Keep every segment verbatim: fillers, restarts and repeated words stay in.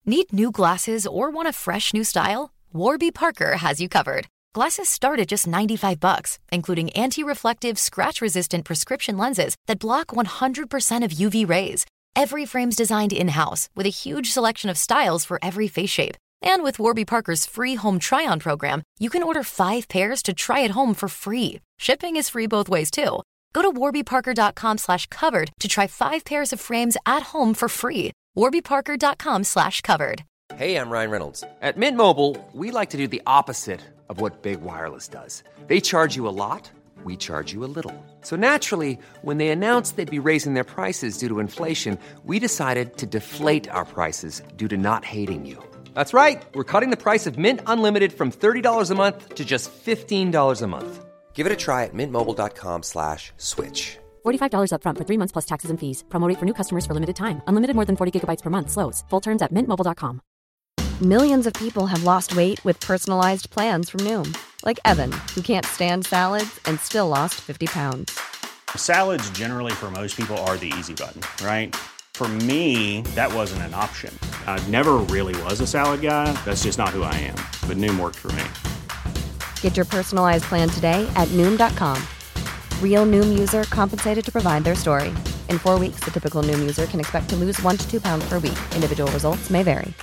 Need new glasses or want a fresh new style? Warby Parker has you covered. Glasses start at just ninety-five bucks, including anti-reflective, scratch-resistant prescription lenses that block one hundred percent of U V rays. Every frame's designed in-house with a huge selection of styles for every face shape. And with Warby Parker's free home try-on program, you can order five pairs to try at home for free. Shipping is free both ways, too. Go to warbyparker.com slash covered to try five pairs of frames at home for free. warbyparker.com slash covered. Hey, I'm Ryan Reynolds. At Mint Mobile, we like to do the opposite of what Big Wireless does. They charge you a lot, we charge you a little. So naturally, when they announced they'd be raising their prices due to inflation, we decided to deflate our prices due to not hating you. That's right. We're cutting the price of Mint Unlimited from thirty dollars a month to just fifteen dollars a month. Give it a try at mintmobile.com slash switch. forty-five dollars up front for three months plus taxes and fees. Promo rate for new customers for limited time. Unlimited more than forty gigabytes per month. Slows full terms at mint mobile dot com. Millions of people have lost weight with personalized plans from Noom. Like Evan, who can't stand salads and still lost fifty pounds. Salads generally for most people are the easy button, right? For me, that wasn't an option. I never really was a salad guy. That's just not who I am. But Noom worked for me. Get your personalized plan today at Noom dot com. Real Noom user compensated to provide their story. In four weeks, the typical Noom user can expect to lose one to two pounds per week. Individual results may vary.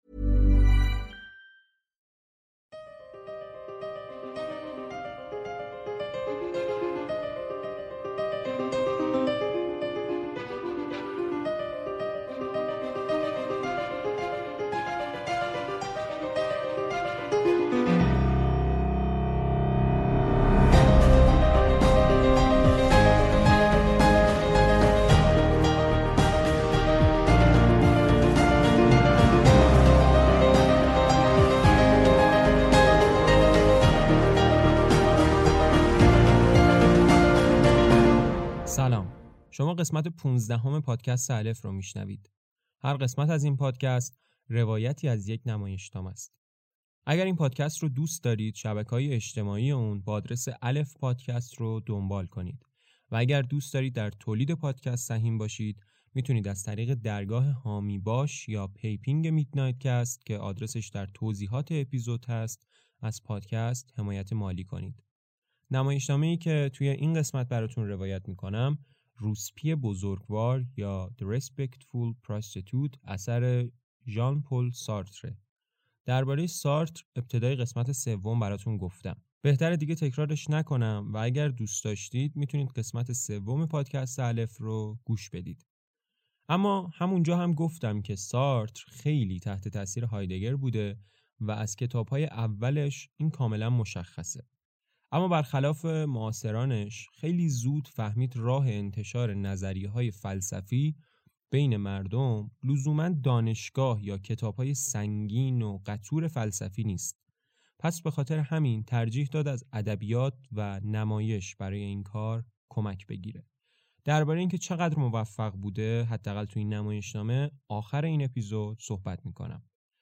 شما قسمت پانزدهم پادکست الف رو میشنوید. هر قسمت از این پادکست روایتی از یک نمایشنامه است. اگر این پادکست رو دوست دارید، شبکه‌های اجتماعی اون با آدرس الف پادکست رو دنبال کنید. و اگر دوست دارید در تولید پادکست سهیم باشید، میتونید از طریق درگاه هامی باش یا پیپینگ میدنایت کست که آدرسش در توضیحات اپیزود هست، از پادکست حمایت مالی کنید. نمایشنامه‌ای که توی این قسمت براتون روایت میکنم روسپی بزرگوار یا The Respectful Prostitute اثر ژان پل سارتر. درباره سارتر ابتدای قسمت سوم براتون گفتم. بهتره دیگه تکرارش نکنم و اگر دوست داشتید میتونید قسمت سوم پادکست الف رو گوش بدید. اما همونجا هم گفتم که سارتر خیلی تحت تاثیر هایدگر بوده و از کتاب‌های اولش این کاملا مشخصه. اما برخلاف معاصرانش خیلی زود فهمید راه انتشار نظریه‌های فلسفی بین مردم لزوماً دانشگاه یا کتاب‌های سنگین و قطور فلسفی نیست. پس به خاطر همین ترجیح داد از ادبیات و نمایش برای این کار کمک بگیره. درباره اینکه چقدر موفق بوده، حداقل توی این نمایشنامه آخر این اپیزود صحبت می‌کنم.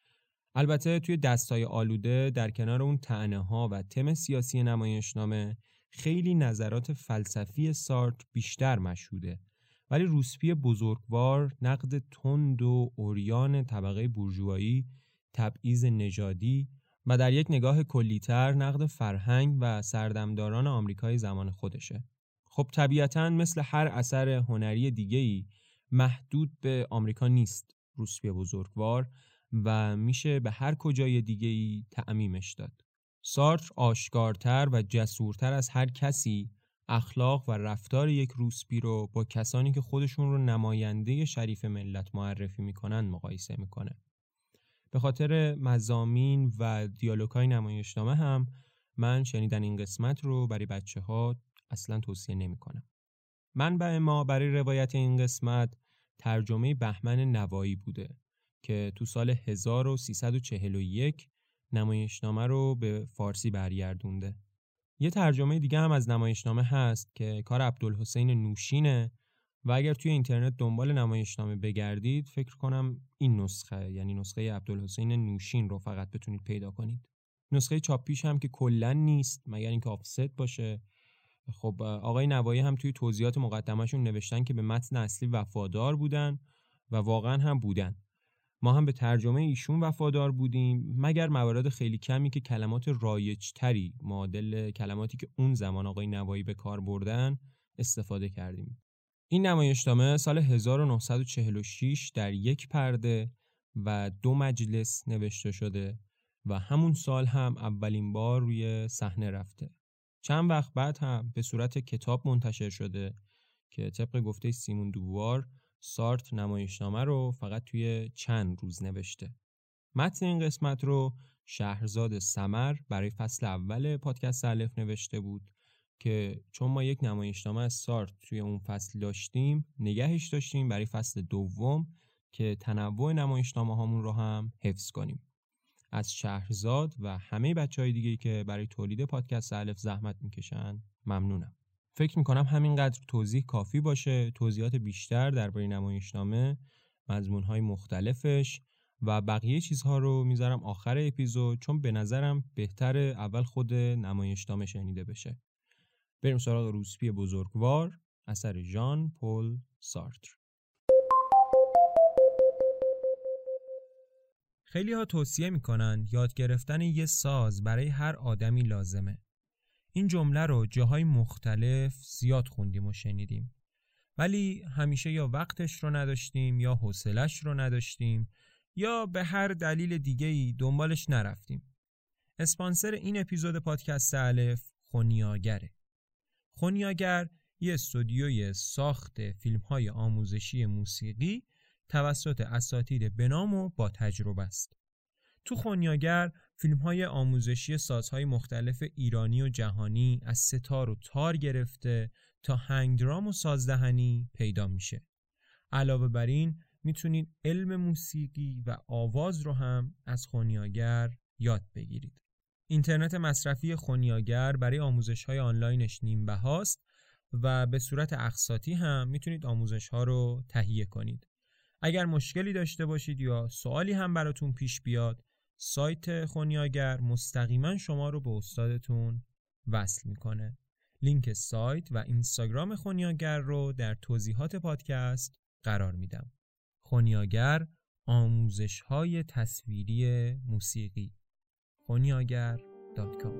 البته توی دستای آلوده در کنار اون طعنه‌ها و تم سیاسی نمایشنامه خیلی نظرات فلسفی سارتر بیشتر مشهوده، ولی روسپی بزرگوار نقد تند و عریان طبقه بورژوایی، تبعیض نژادی و در یک نگاه کلی‌تر نقد فرهنگ و سردمداران آمریکای زمان خودشه. خب طبیعتاً مثل هر اثر هنری دیگه‌ای محدود به آمریکا نیست روسپی بزرگوار و میشه به هر کجای دیگه‌ای تعمیمش داد. سارتر آشکارتر و جسورتر از هر کسی اخلاق و رفتار یک روسپی رو با کسانی که خودشون رو نماینده شریف ملت معرفی میکنن مقایسه میکنه. به خاطر مضامین و دیالوگ‌های نمایشنامه هم من شنیدن این قسمت رو برای بچه‌ها اصلا توصیه نمی‌کنم. منبع ما برای روایت این قسمت ترجمه بهمن نوایی بوده که تو سال هزار و سیصد و چهل و یک نمایشنامه رو به فارسی برگردونده. یه ترجمه دیگه هم از نمایشنامه هست که کار عبدالحسین نوشینه و اگر توی اینترنت دنبال نمایشنامه بگردید فکر کنم این نسخه، یعنی نسخه عبدالحسین نوشین رو فقط بتونید پیدا کنید. نسخه چاپیش هم که کلن نیست مگر اینکه آفست باشه. خب آقای نوایی هم توی توضیحات مقدمه‌شون نوشتن که به متن اصلی وفادار بودن و واقعا هم بودن. ما هم به ترجمه ایشون وفادار بودیم، مگر موارد خیلی کمی که کلمات رایج‌تری معادل کلماتی که اون زمان آقای نوایی به کار بردن استفاده کردیم. این نمایشنامه سال هزار و نهصد و چهل و شش در یک پرده و دو مجلس نوشته شده و همون سال هم اولین بار روی صحنه رفته. چند وقت بعد هم به صورت کتاب منتشر شده که طبق گفته سیمون دوبوار سارتر نمایشنامه رو فقط توی چند روز نوشته. متن این قسمت رو شهرزاد سمر برای فصل اول پادکست الف نوشته بود که چون ما یک نمایشنامه از سارتر توی اون فصل داشتیم نگهش داشتیم برای فصل دوم که تنوع نمایشنامه هامون رو هم حفظ کنیم. از شهرزاد و همه بچهای دیگه‌ای که برای تولید پادکست الف زحمت میکشن ممنونم. فکر میکنم همینقدر توضیح کافی باشه. توضیحات بیشتر درباره نمایشنامه، مضمون‌های مختلفش و بقیه چیزها رو میذارم آخر اپیزود، چون به نظرم بهتره اول خود نمایشنامه شنیده بشه. بریم سراغ روسپی بزرگوار اثر ژان پل سارتر. خیلی ها توصیه میکنن یاد گرفتن یه ساز برای هر آدمی لازمه. این جمله رو جاهای مختلف زیاد خوندیم و شنیدیم، ولی همیشه یا وقتش رو نداشتیم یا حوصله‌اش رو نداشتیم یا به هر دلیل دیگه‌ای دنبالش نرفتیم. اسپانسر این اپیزود پادکست الف خونیاگره. خونیاگر یه استودیوی ساخت فیلم‌های آموزشی موسیقی توسط اساتید بنام و با تجربه است. تو خونیاگر فیلم‌های آموزشی سازهای مختلف ایرانی و جهانی از ستار و تار گرفته تا هنگدرام و سازدهنی پیدا میشه. علاوه بر این میتونید علم موسیقی و آواز رو هم از خونیاگر یاد بگیرید. اینترنت مصرفی خونیاگر برای آموزش‌های آنلاینش نیم بهاست و به صورت اقساطی هم میتونید آموزش‌ها رو تهیه کنید. اگر مشکلی داشته باشید یا سوالی هم براتون پیش بیاد، سایت خونیاگر مستقیما شما رو به استادتون وصل میکنه. لینک سایت و اینستاگرام خونیاگر رو در توضیحات پادکست قرار میدم. خونیاگر، آموزش‌های تصویری موسیقی. خونیاگر دات کام.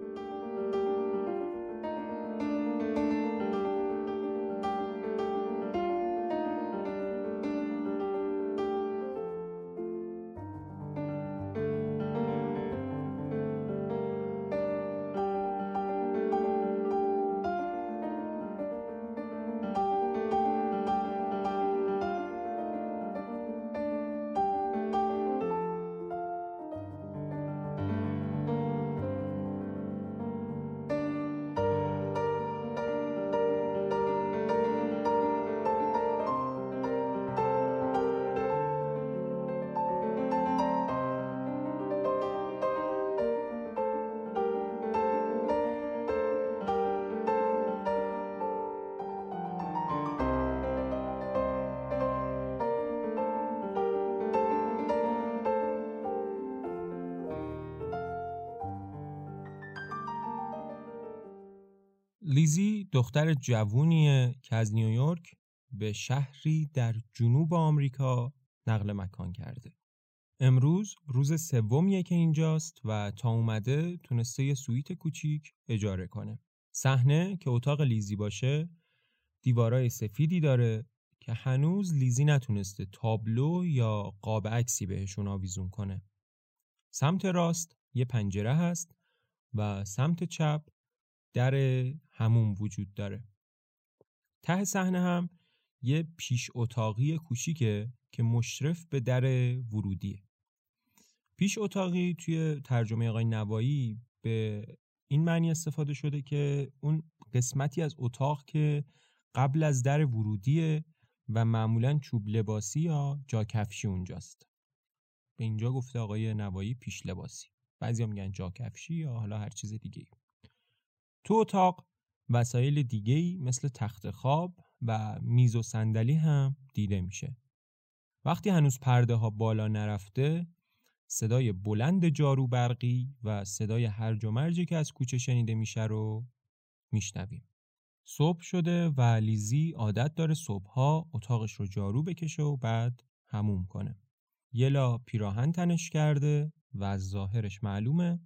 لیزی دختر جوونیه که از نیویورک به شهری در جنوب آمریکا نقل مکان کرده. امروز روز سومیه که اینجاست و تا اومده تونسته یه سویت کوچیک اجاره کنه. صحنه که اتاق لیزی باشه دیوارای سفیدی داره که هنوز لیزی نتونسته تابلو یا قاب عکسی بهشون آویزون کنه. سمت راست یه پنجره هست و سمت چپ در حموم وجود داره. ته صحنه هم یه پیش اتاقی کوچیکه که مشرف به در ورودیه. پیش اتاقی توی ترجمه آقای نوایی به این معنی استفاده شده که اون قسمتی از اتاق که قبل از در ورودیه و معمولاً چوب لباسی یا جا کفشی اونجاست. به اینجا گفته آقای نوایی پیش لباسی. بعضیا میگن جا کفشی یا حالا هر چیز دیگه‌ای. تو اتاق وسایل دیگه‌ای مثل تخت خواب و میز و صندلی هم دیده میشه. وقتی هنوز پرده ها بالا نرفته، صدای بلند جارو برقی و صدای هرج و مرجی که از کوچه شنیده میشه رو میشنویم. صبح شده و لیزی عادت داره صبحها اتاقش رو جارو بکشه و بعد حموم کنه. یه لا پیراهن تنش کرده و از ظاهرش معلومه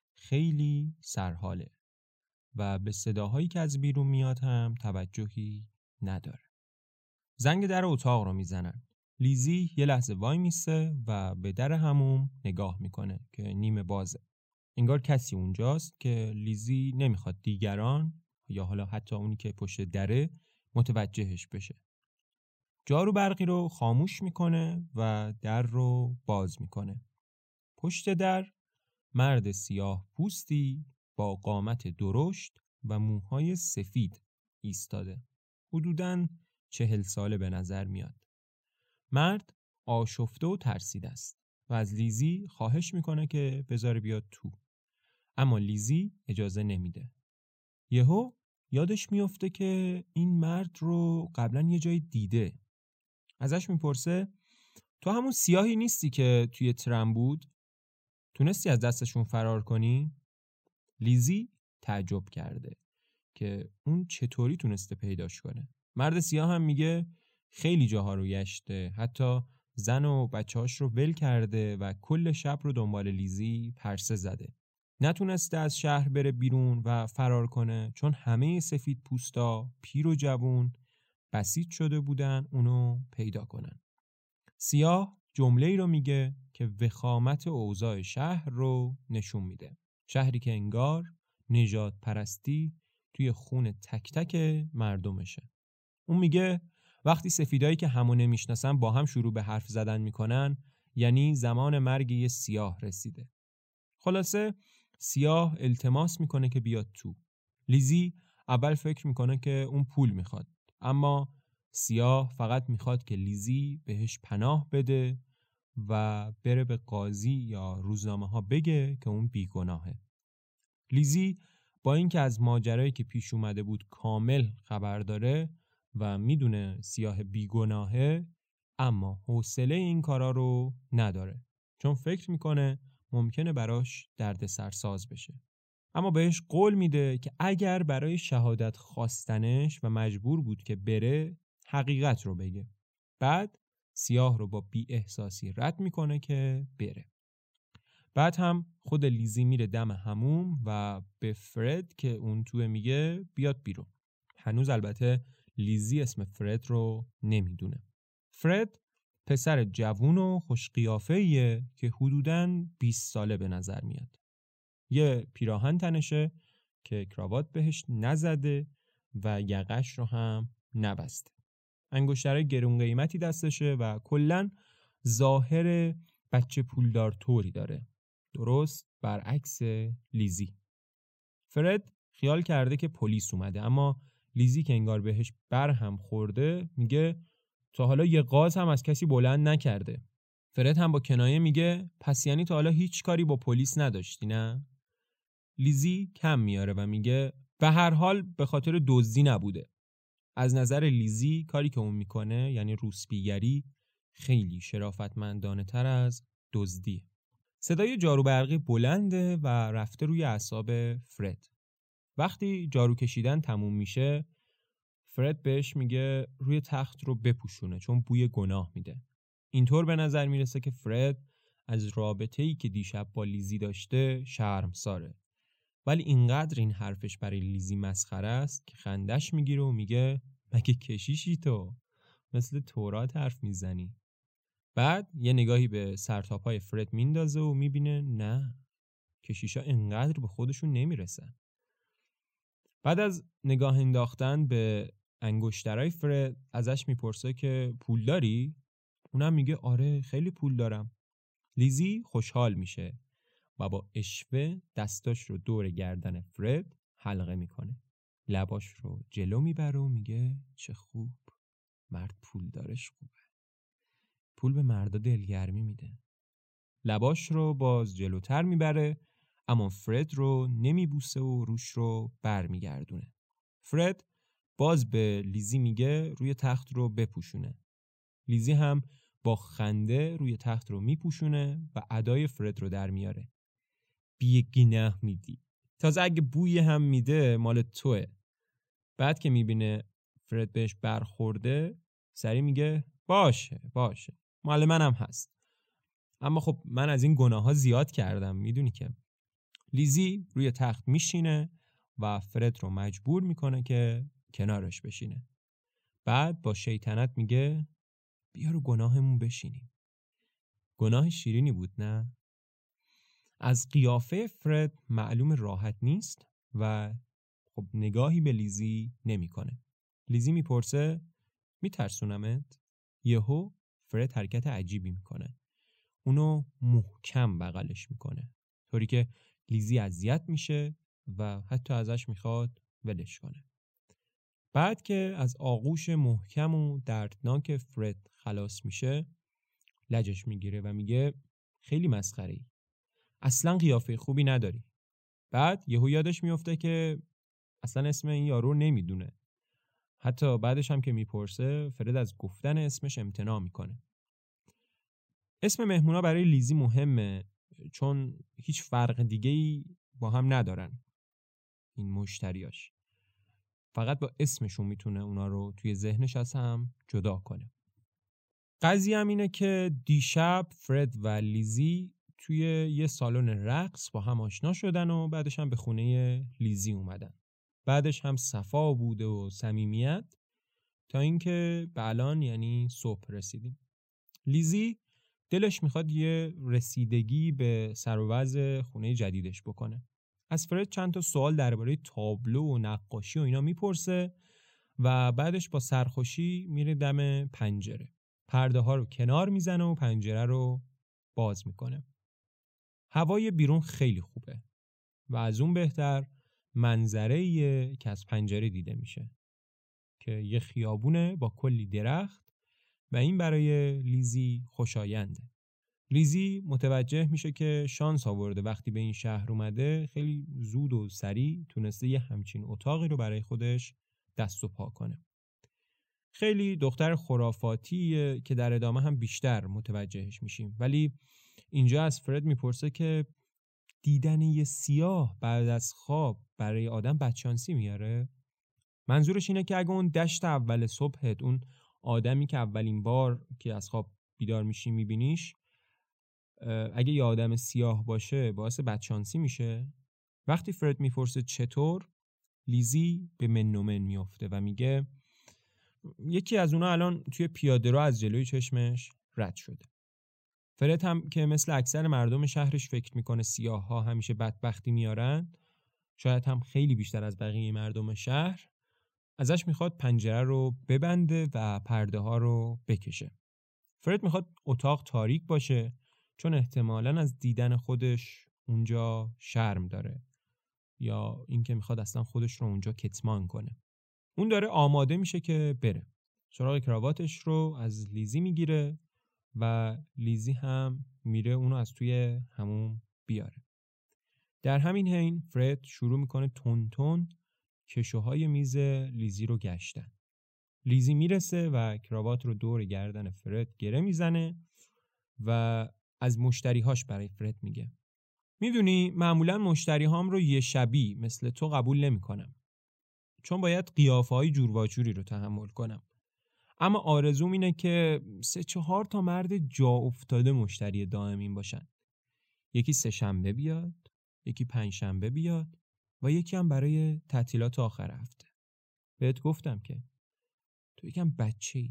خیلی سرحاله و به صداهایی که از بیرون میاد هم توجهی نداره. زنگ در اتاق رو میزنن. لیزی یه لحظه وای میسته و به در حموم نگاه میکنه که نیمه بازه. انگار کسی اونجاست که لیزی نمیخواد دیگران یا حالا حتی اونی که پشت دره متوجهش بشه. جارو برقی رو خاموش میکنه و در رو باز میکنه. پشت در مرد سیاه پوستی با قامت درشت و موهای سفید ایستاده. حدوداً چهل ساله به نظر میاد. مرد آشفته و ترسیده است و از لیزی خواهش میکنه که بذاره بیاد تو. اما لیزی اجازه نمیده. یهو یادش میفته که این مرد رو قبلا یه جای دیده. ازش میپرسه تو همون سیاهی نیستی که توی ترم بود؟ تونستی از دستشون فرار کنی؟ لیزی تعجب کرده که اون چطوری تونسته پیداش کنه. مرد سیاه هم میگه خیلی جاها رو گشته، حتی زن و بچه‌هاش رو ول کرده و کل شب رو دنبال لیزی پرسه زده. نتونسته از شهر بره بیرون و فرار کنه چون همه سفید پوستا پیر و جوون بسیط شده بودن اونو پیدا کنن. سیاه جمله‌ای رو میگه که وخامت اوضاع شهر رو نشون میده. شهری که انگار نژاد پرستی توی خون تک تک مردمشه. اون میگه وقتی سفیدایی که همو نمیشناسن با هم شروع به حرف زدن میکنن یعنی زمان مرگ یه سیاه رسیده. خلاصه سیاه التماس میکنه که بیاد تو. لیزی اول فکر میکنه که اون پول میخواد، اما سیاه فقط میخواد که لیزی بهش پناه بده و بره به قاضی یا روزنامه ها بگه که اون بیگناهه. لیزی با اینکه از ماجرایی که پیش اومده بود کامل خبر داره و میدونه سیاه بیگناهه، اما حوصله این کارا رو نداره چون فکر میکنه ممکنه براش دردسرساز بشه. اما بهش قول میده که اگر برای شهادت خواستنش و مجبور بود که بره، حقیقت رو بگه. بعد سیاه رو با بی احساسی رد میکنه که بره. بعد هم خود لیزی میره دم حموم و به فرد که اون توه میگه بیاد بیرون. هنوز البته لیزی اسم فرد رو نمیدونه. فرد پسر جوون و خوش قیافه‌ایه که حدوداً بیست ساله به نظر میاد. یه پیراهن تنشه که کراوات بهش نزده و یقش رو هم نبسته. انگشترهای گرون قیمتی دستشه و کلاً ظاهر بچه پولدار طوری داره. درست برعکس لیزی. فرد خیال کرده که پلیس اومده، اما لیزی که انگار بهش بر هم خورده میگه تا حالا یه قاز هم از کسی بلند نکرده. فرد هم با کنایه میگه پس یعنی تا حالا هیچ کاری با پلیس نداشتی نه؟ لیزی کم میاره و میگه به هر حال به خاطر دزدی نبوده. از نظر لیزی کاری که اون میکنه یعنی روسپیگری خیلی شرافتمندانه تر از دزدیه. صدای جارو برقی بلنده و رفته روی اعصاب فرد. وقتی جارو کشیدن تموم میشه، فرد بهش میگه روی تخت رو بپوشونه چون بوی گناه میده. اینطور به نظر میرسه که فرد از رابطه‌ای که دیشب با لیزی داشته شرمساره. ولی اینقدر این حرفش برای لیزی مسخره است که خندش میگیره و میگه مگه کشیشی تو؟ مثل تورات حرف میزنی. بعد یه نگاهی به سرتاپای فرد میندازه و میبینه نه، کشیشا اینقدر به خودشون نمیرسن. بعد از نگاه انداختن به انگشترهای فرد ازش میپرسه که پول داری؟ اونم میگه آره خیلی پول دارم. لیزی خوشحال میشه و با اشوه دستاش رو دور گردن فرد حلقه میکنه. لباش رو جلو میبره و میگه چه خوب، مرد پول دارش خوبه. پول به مردا دلگرمی میده. لباش رو باز جلوتر میبره اما فرد رو نمیبوسه و روش رو بر میگردونه. فرد باز به لیزی میگه روی تخت رو بپوشونه. لیزی هم با خنده روی تخت رو میپوشونه و ادای فرد رو در میاره. بیگناه میدی. تازه اگه بوی هم میده مال توه. بعد که میبینه فرد بهش برخورده سری میگه باشه باشه مال منم هست. اما خب من از این گناه‌ها زیاد کردم، میدونی که. لیزی روی تخت میشینه و فرد رو مجبور میکنه که کنارش بشینه. بعد با شیطنت میگه بیا رو گناهمون بشینیم. گناه شیرینی بود نه؟ از قیافه فرد معلوم راحت نیست و خب نگاهی به لیزی نمیکنه. لیزی میپرسه میترسونمت؟ یهو فرد حرکت عجیبی میکنه. اونو محکم بغلش میکنه، طوری که لیزی اذیت میشه و حتی ازش میخواد ولش کنه. بعد که از آغوش محکم و دردناک فرد خلاص میشه، لجش میگیره و میگه خیلی مسخره‌ای، اصلا قیافه خوبی نداری. بعد یهو یادش میفته که اصلا اسم این یارو نمیدونه. حتی بعدش هم که میپرسه فرد از گفتن اسمش امتناع میکنه. اسم مهمونا برای لیزی مهمه چون هیچ فرق دیگه‌ای با هم ندارن این مشتریاش. فقط با اسمشون میتونه اونا رو توی ذهنش از هم جدا کنه. قضیه هم اینه که دیشب فرد و لیزی توی یه سالن رقص با هم آشنا شدن و بعدش هم به خونه لیزی اومدن. بعدش هم صفا بوده و صمیمیت تا اینکه به الان یعنی صبح رسیدیم. لیزی دلش میخواد یه رسیدگی به سر و وضع خونه جدیدش بکنه. از فرد چند تا سوال درباره تابلو و نقاشی و اینا میپرسه و بعدش با سرخوشی میره دم پنجره. پرده ها رو کنار میزنه و پنجره رو باز میکنه. هوای بیرون خیلی خوبه و از اون بهتر منظره‌ایه که از پنجره دیده میشه که یه خیابونه با کلی درخت و این برای لیزی خوشاینده. لیزی متوجه میشه که شانس آورده وقتی به این شهر اومده خیلی زود و سریع تونسته یه همچین اتاقی رو برای خودش دست و پا کنه. خیلی دختر خرافاتیه که در ادامه هم بیشتر متوجهش میشیم، ولی اینجا از فرد میپرسه که دیدن یه سیاه بعد از خواب برای آدم بدشانسی میاره؟ منظورش اینه که اگه اون دشت اول صبحت، اون آدمی که اولین بار که از خواب بیدار میشی میبینیش، اگه یه آدم سیاه باشه باعث بدشانسی میشه؟ وقتی فرد میپرسه چطور، لیزی به من و من میافته و میگه یکی از اونا الان توی پیاده رو از جلوی چشمش رد شده. فرد هم که مثل اکثر مردم شهرش فکر میکنه سیاه ها همیشه بدبختی میارن، شاید هم خیلی بیشتر از بقیه مردم شهر، ازش میخواد پنجره رو ببنده و پرده ها رو بکشه. فرد میخواد اتاق تاریک باشه چون احتمالاً از دیدن خودش اونجا شرم داره یا اینکه میخواد اصلا خودش رو اونجا کتمان کنه. اون داره آماده میشه که بره. سراغ کراواتش رو از لیزی میگیره و لیزی هم میره اونو از توی حموم بیاره. در همین حین فرد شروع میکنه تون تون کشوهای میز لیزی رو گشتن. لیزی میرسه و کراوات رو دور گردن فرد گره میزنه و از مشتریهاش برای فرد میگه میدونی معمولا مشتریهام رو یه شبی مثل تو قبول نمیکنم چون باید قیافه‌های جور و جوری رو تحمل کنم، اما آرزوم اینه که سه چهار تا مرد جا افتاده مشتری دائمین باشن. یکی سه شنبه بیاد، یکی پنج شنبه بیاد و یکی هم برای تعطیلات آخر هفته. بهت گفتم که تو یکم بچه‌ای،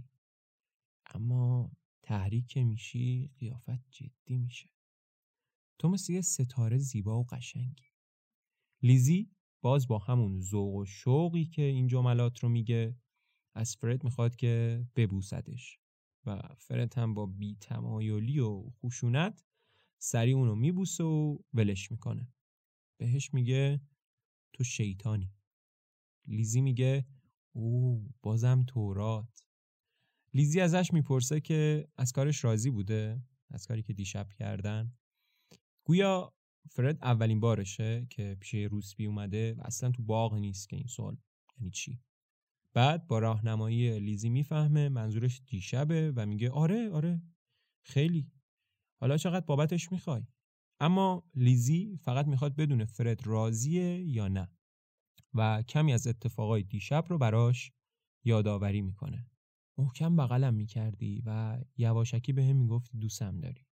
اما تحریک که میشی قیافت جدی میشه. تو مثل یه ستاره زیبا و قشنگی. لیزی باز با همون ذوق و شوقی که این جملات رو میگه از فرد میخواد که ببوسدش و فرد هم با بی تمایلی و خشونت سریع اونو میبوسه و ولش میکنه. بهش میگه تو شیطانی. لیزی میگه او بازم تورات. لیزی ازش میپرسه که از کارش راضی بوده، از کاری که دیشب کردن. گویا فرد اولین بارشه که پیش روسبی اومده و اصلا تو باغ نیست که این سوال یعنی چی. بعد با راهنمایی لیزی میفهمه منظورش دیشبه و میگه آره آره خیلی، حالا چقدر بابتش میخوای؟ اما لیزی فقط میخواد بدونه فرد راضیه یا نه و کمی از اتفاقای دیشب رو براش یادآوری میکنه. محکم بغلم میکردی و یواشکی به هم میگفتی دوستم داری.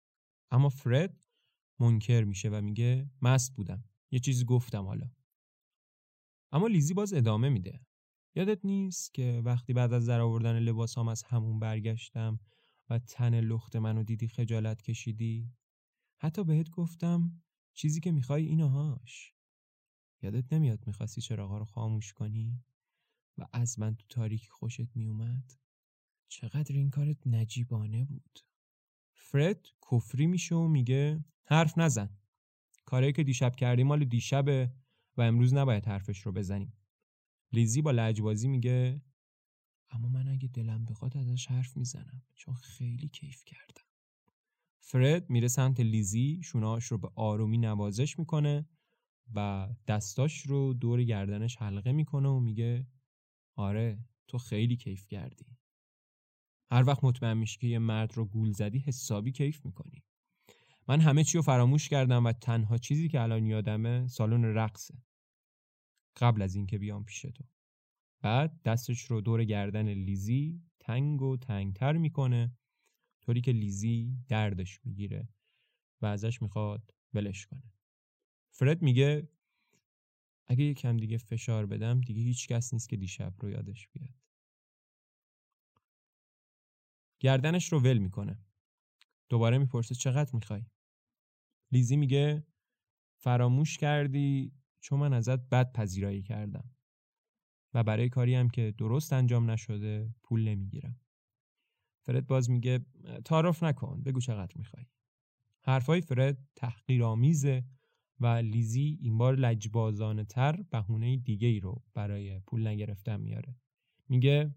اما فرد منکر میشه و میگه مست بودم، یه چیزی گفتم حالا. اما لیزی باز ادامه میده. یادت نیست که وقتی بعد از در آوردن لباسام از همون برگشتم و تن لخت منو دیدی خجالت کشیدی؟ حتی بهت گفتم چیزی که میخوای اینهاش. یادت نمیاد میخواستی چراغا رو خاموش کنی و از من تو تاریکی خوشت میومد؟ چقدر این کارت نجیبانه بود. فرد کفری میشه و میگه حرف نزن. کاری که دیشب کردی مال دیشبه و امروز نباید حرفش رو بزنیم. لیزی با لجبازی میگه اما من اگه دلم بخواد ازش حرف میزنم چون خیلی کیف کردم. فرد میره سمت لیزی، شونه‌هاش رو به آرومی نوازش میکنه و دستاش رو دور گردنش حلقه میکنه و میگه آره تو خیلی کیف کردی. هر وقت مطمئن میشی که یه مرد رو گول زدی حسابی کیف میکنی. من همه چی رو فراموش کردم و تنها چیزی که الان یادمه سالن رقصه. قبل از این که بیام پیش تو. بعد دستش رو دور گردن لیزی تنگ و تنگتر میکنه طوری که لیزی دردش میگیره و ازش میخواد ولش کنه. فرد میگه اگه یکم دیگه فشار بدم دیگه هیچ کس نیست که دیشب رو یادش بیاد. گردنش رو ول میکنه. دوباره میپرسه چقدر میخوای؟ لیزی میگه فراموش کردی چون من ازت بد پذیرایی کردم و برای کاری هم که درست انجام نشده پول نمیگیرم. فرد باز میگه تعارف نکن، بگو چقدر میخوای. حرفای فرد تحقیرآمیزه و لیزی این بار لجبازانه تر بهونه دیگه ای رو برای پول نگرفتن میاره. میگه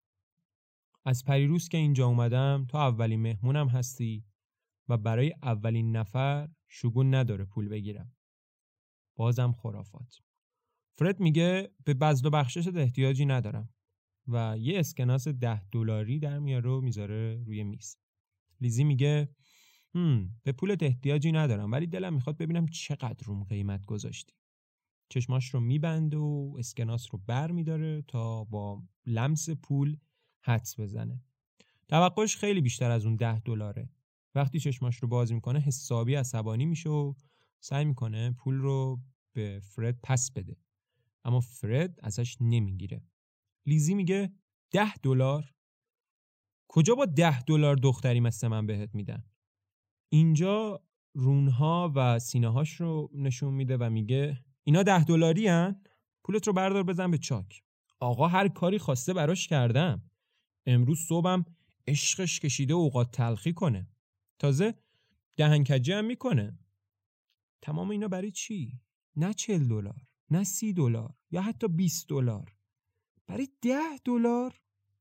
از پریروز که اینجا اومدم تو اولین مهمونم هستی و برای اولین نفر شگون نداره پول بگیرم. بازم خرافات. فرد میگه به بذل و بخششت احتیاجی ندارم و یه اسکناس ده دلاری در میاره و میذاره روی میز. لیزی میگه هم به پولت احتیاجی ندارم ولی دلم میخواد ببینم چقدر روم قیمت گذاشتی. چشماش رو میبنده و اسکناس رو بر میداره تا با لمس پول حدس بزنه. توقعش خیلی بیشتر از اون ده دلاره. وقتی چشماش رو باز میکنه حسابی عصبانی میشه و سعی میکنه پول رو به فرد پس بده. اما فرد ازش نمیگیره. لیزی میگه ده دلار؟ کجا با ده دلار دختری مثل من بهت میدن؟ اینجا رونها و سینه‌هاش رو نشون میده و میگه اینا ده دلاری هن؟ پولت رو بردار بزن به چاک. آقا هر کاری خواسته براش کردم. امروز صبحم عشقش کشیده اوقات تلخی کنه. تازه دهنکجی هم میکنه. تمام اینا برای چی؟ نه چهل دلار، نه سی دلار یا حتی بیست دلار. برای ده دلار؟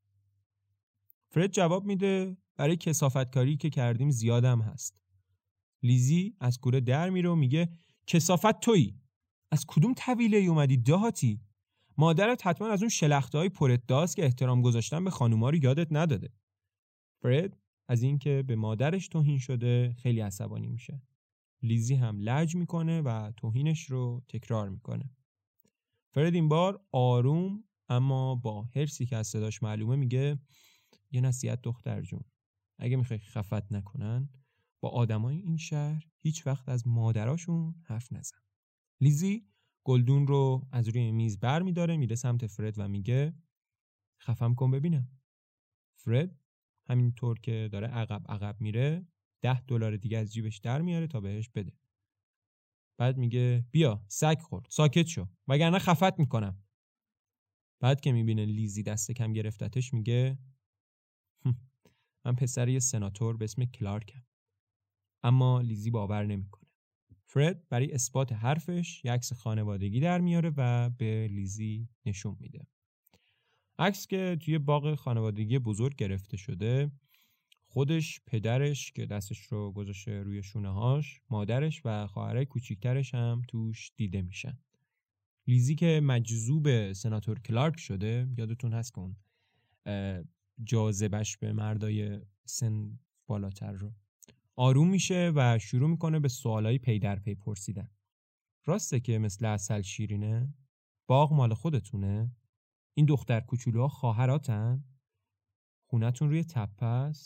فرد جواب میده برای کثافتکاری که کردیم زیادم هست. لیزی از کوره در میره و میگه کثافت تویی. از کدوم طویله ای اومدی دهاتی؟ مادرت حتما از اون شلخته‌های پرادعاست که احترام گذاشتن به خانوما رو یادت نداده. فرد از اینکه به مادرش توهین شده خیلی عصبانی میشه. لیزی هم لج میکنه و توهینش رو تکرار میکنه. فرد این بار آروم اما با حرصی که از صداش معلومه میگه یه نصیحت دختر جون، اگه میخوای خفت نکنن با آدمای این شهر هیچ وقت از مادراشون حرف نزن. لیزی گلدون رو از روی میز بر میداره، میره سمت فرد و میگه خفم کن ببینم. فرد همینطور که داره عقب عقب میره ده دلار دیگه از جیبش در میاره تا بهش بده. بعد میگه بیا سگ خورد، ساکت شو وگرنه خفت میکنم. بعد که میبینه لیزی دست کم گرفتتش میگه من پسر یه سناتور به اسم کلارکم. اما لیزی باور نمیکنه. فرد برای اثبات حرفش یک عکس خانوادگی در میاره و به لیزی نشون میده. عکس که توی باغ خانوادگی بزرگ گرفته شده، خودش، پدرش که دستش رو گذاشته روی شونه‌هاش، مادرش و خواهرای کوچیکترش هم توش دیده میشن. لیزی که مجذوب سناتور کلارک شده، یادتون هست که اون جاذبش به مردای سن بالاتر رو، آروم میشه و شروع میکنه به سوالای پی در پی پرسیدن. راسته که مثل عسل شیرینه؟ باغ مال خودتونه؟ این دختر کوچولوها خواهراتن؟ خونتون روی تپه است؟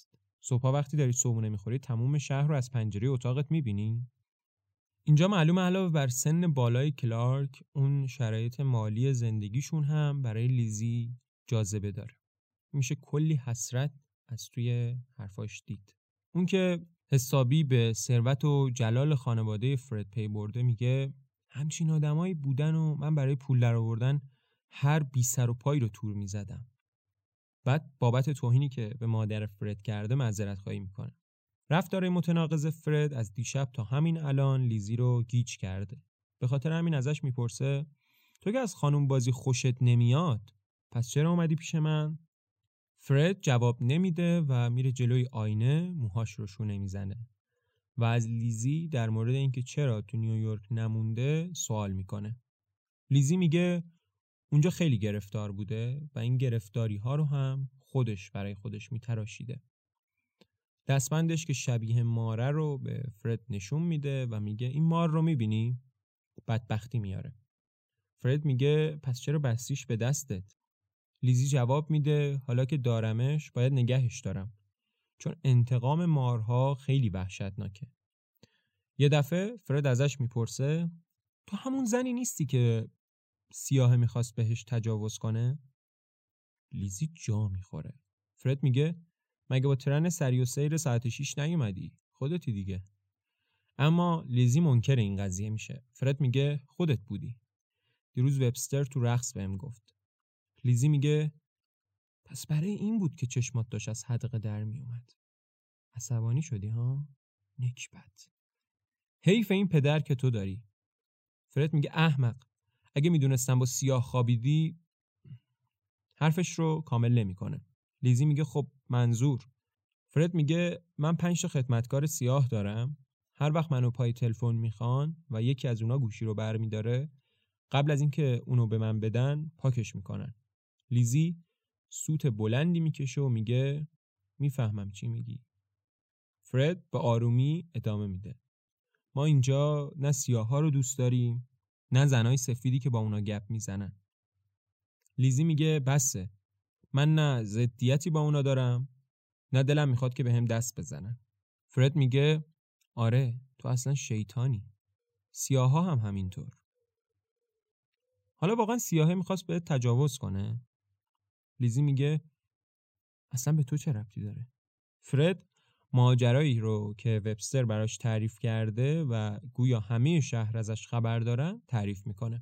صبحا وقتی داری صبحونه میخوری تموم شهر رو از پنجره اتاقت میبینی؟ اینجا معلومه علاوه بر سن بالای کلارک، اون شرایط مالی زندگیشون هم برای لیزی جاذبه داره. میشه کلی حسرت از توی حرفاش دید. اون که حسابی به ثروت و جلال خانواده فرد پی برده، میگه همچین آدمایی بودن و من برای پول درآوردن هر بی سر و پای رو تور میزدم. بعد بابت توهینی که به مادر فرد کرده معذرت خواهی میکنه. رفتار متناقض فرد از دیشب تا همین الان لیزی رو گیج کرده. به خاطر همین ازش میپرسه تو که از خانوم بازی خوشت نمیاد، پس چرا اومدی پیش من؟ فرد جواب نمیده و میره جلوی آینه موهاش رو شونه میزنه و از لیزی در مورد اینکه چرا تو نیویورک نمونده سوال میکنه. لیزی میگه اونجا خیلی گرفتار بوده و این گرفتاری ها رو هم خودش برای خودش میتراشیده. دستبندش که شبیه ماره رو به فرد نشون میده و میگه این مار رو میبینی؟ بدبختی میاره. فرد میگه پس چرا بستیش به دستت؟ لیزی جواب میده حالا که دارمش باید نگهش دارم، چون انتقام مارها خیلی وحشتناکه. یه دفعه فرد ازش میپرسه تو همون زنی نیستی که سیاه میخواست بهش تجاوز کنه؟ لیزی جا میخوره. فرد میگه مگه با ترن سری و سیر ساعت شیش نیومدی؟ خودتی دیگه. اما لیزی منکر این قضیه میشه. فرد میگه خودت بودی. دیروز وبستر تو رقص بهم گفت. لیزی میگه پس برای این بود که چشمات داشت از حدقه در میومد. عصبانی شدی ها؟ نکبت. حیف این پدر که تو داری. فرد میگه احمق، اگه میدونستم با سیاه خوابیدی. حرفش رو کامل نمیکنه. لیزی میگه خب منظور؟ فرد میگه من پنج تا خدمتکار سیاه دارم، هر وقت منو پای تلفن میخوان و یکی از اونا گوشی رو برمیداره، قبل از اینکه اونو به من بدن پاکش میکنن. لیزی سوت بلندی میکشه و میگه میفهمم چی میگی. فرد به آرومی ادامه میده ما اینجا نه سیاها رو دوست داریم نه زنای سفیدی که با اونا گپ میزنن. لیزی میگه بسه، من نه ضدیتی با اونا دارم نه دلم میخواد که بهم دست بزنن. فرد میگه آره تو اصلا شیطانی، سیاها هم همینطور. حالا واقعا سیاهه میخواست به تجاوز کنه؟ لیزی میگه اصلا به تو چه ربطی داره؟ فرد ماجرایی رو که وبستر براش تعریف کرده و گویا همه شهر ازش خبر دارن تعریف میکنه.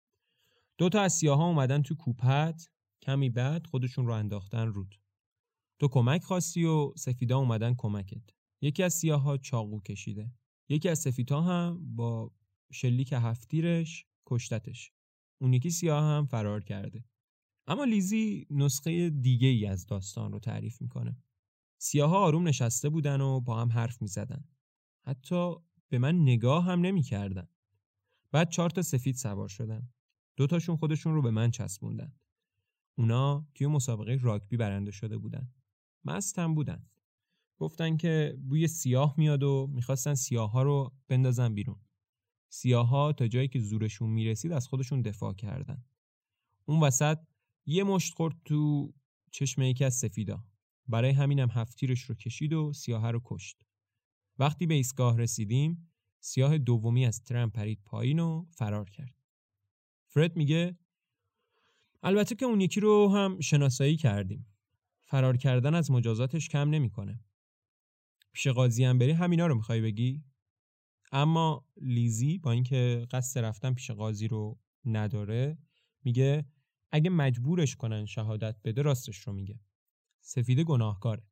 دو تا از سیاها اومدن تو کوپت، کمی بعد خودشون رو انداختن رود. تو کمک خواستی و سفیدا اومدن کمکت. یکی از سیاها چاقو کشیده. یکی از سفیدا هم با شلیک هفتیرش کشتتش. اون یکی سیاه هم فرار کرده. اما لیزی نسخه دیگه ای از داستان رو تعریف میکنه. سیاها آروم نشسته بودن و با هم حرف میزدن. حتی به من نگاه هم نمی کردن. بعد چهار تا سفید سوار شدن. دوتاشون خودشون رو به من چسبوندن. اونا توی مسابقه راگبی برنده شده بودن. مست هم بودن. گفتن که بوی سیاه میاد و میخواستن سیاها رو بندازن بیرون. سیاها تا جایی که زورشون میرسید از خودشون دفاع کردن. اون وسط یه مشت خورد تو چشم یکی از سفیدا. برای همینم هفتیرش رو کشید و سیاه رو کشت. وقتی به ایستگاه رسیدیم، سیاه دومی از ترن پرید پایین و فرار کرد. فرد میگه البته که اون یکی رو هم شناسایی کردیم. فرار کردن از مجازاتش کم نمیکنه. پیش قاضی هم بری همینا رو میخوای بگی؟ اما لیزی با اینکه قصد رفتن پیش قاضی رو نداره، میگه اگه مجبورش کنن شهادت بده راستش رو میگه. سفیده گناهکاره.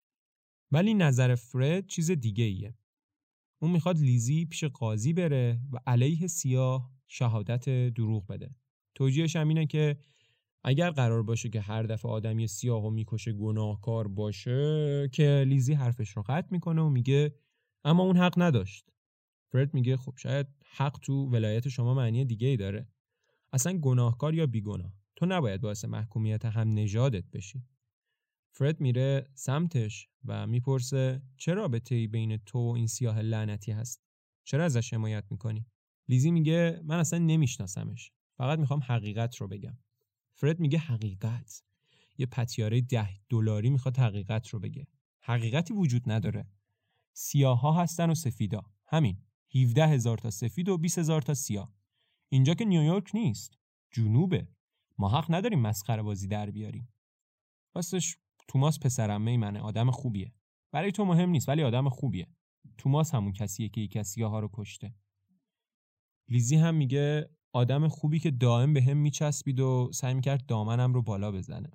ولی نظر فرد چیز دیگه ایه. اون میخواد لیزی پیش قاضی بره و علیه سیاه شهادت دروغ بده. توجیهش هم اینه که اگر قرار باشه که هر دفعه آدمی سیاهو میکشه گناهکار باشه، که لیزی حرفش رو قطع میکنه و میگه اما اون حق نداشت. فرد میگه خب شاید حق تو ولایت شما معنی دیگه ای داره. اصلا گناهکار یا بیگناه تو نباید باعث محکومیت هم نژادت بشی. فرد میره سمتش و میپرسه چه رابطه‌ای بین تو و این سیاه لعنتی هست؟ چرا ازش حمایت میکنی؟ لیزی میگه من اصلا نمیشناسمش. فقط میخوام حقیقت رو بگم. فرد میگه حقیقت؟ یه پتیاره ده دلاری میخواد حقیقت رو بگه. حقیقتی وجود نداره. سیاها هستن و سفیدا. همین. هفده هزار تا سفید و بیست هزار تا سیاه. اینجا که نیویورک نیست. جنوبه. ما حق نداریم مسخره بازی در بیاریم. راستش توماس پسرعمه منه، آدم خوبیه. برای تو مهم نیست ولی آدم خوبیه. توماس همون کسیه که یکی از سیاها رو کشته. لیزی هم میگه آدم خوبی که دائم به هم میچسبید و سعی میکرد دامنم رو بالا بزنه.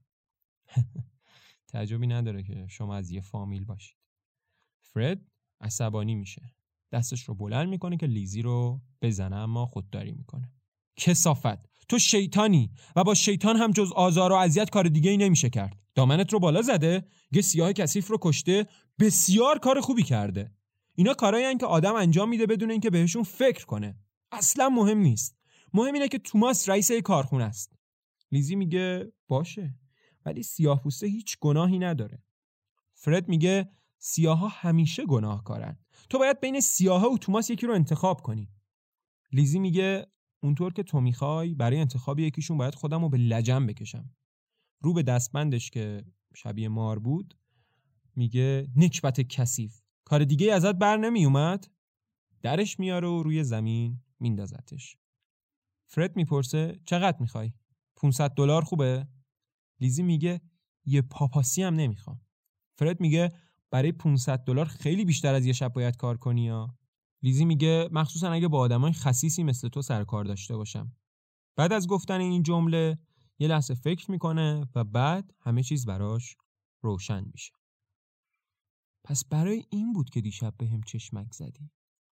تعجبی نداره که شما از یه فامیل باشید. فرد عصبانی میشه. دستش رو بلند میکنه که لیزی رو بزنه اما خودداری میکنه. کثافت، تو شیطانی و با شیطان هم جز آزار و اذیت کار دیگه ای نمیشه کرد. دامنت رو بالا زده، یه سیاه کثیف رو کشته، بسیار کار خوبی کرده. اینا کارایی هستن که آدم انجام میده بدون اینکه بهشون فکر کنه. اصلا مهم نیست. مهم اینه که توماس رئیس کارخونه است. لیزی میگه باشه، ولی سیاه‌پوسته هیچ گناهی نداره. فرد میگه سیاها همیشه گناهکارن. تو باید بین سیاها و توماس یکی رو انتخاب کنی. لیزی میگه اونطور که تو میخوای برای انتخاب یکیشون باید خودم رو به لجن بکشم. رو به دستبندش که شبیه مار بود میگه نکبت کثیف، کار دیگه ازت بر نمی اومد؟ درش میاره و روی زمین میندازتش. فرد میپرسه چقدر میخوای؟ پانصد دلار خوبه؟ لیزی میگه یه پاپاسی هم نمیخوام. فرد میگه برای پانصد دلار خیلی بیشتر از یه شب باید کار کنی ها. لیزی میگه مخصوصا اگه با آدمای خسیسی مثل تو سر کار داشته باشم. بعد از گفتن این جمله یه لحظه فکر میکنه و بعد همه چیز براش روشن میشه. پس برای این بود که دیشب به هم چشمک زدی.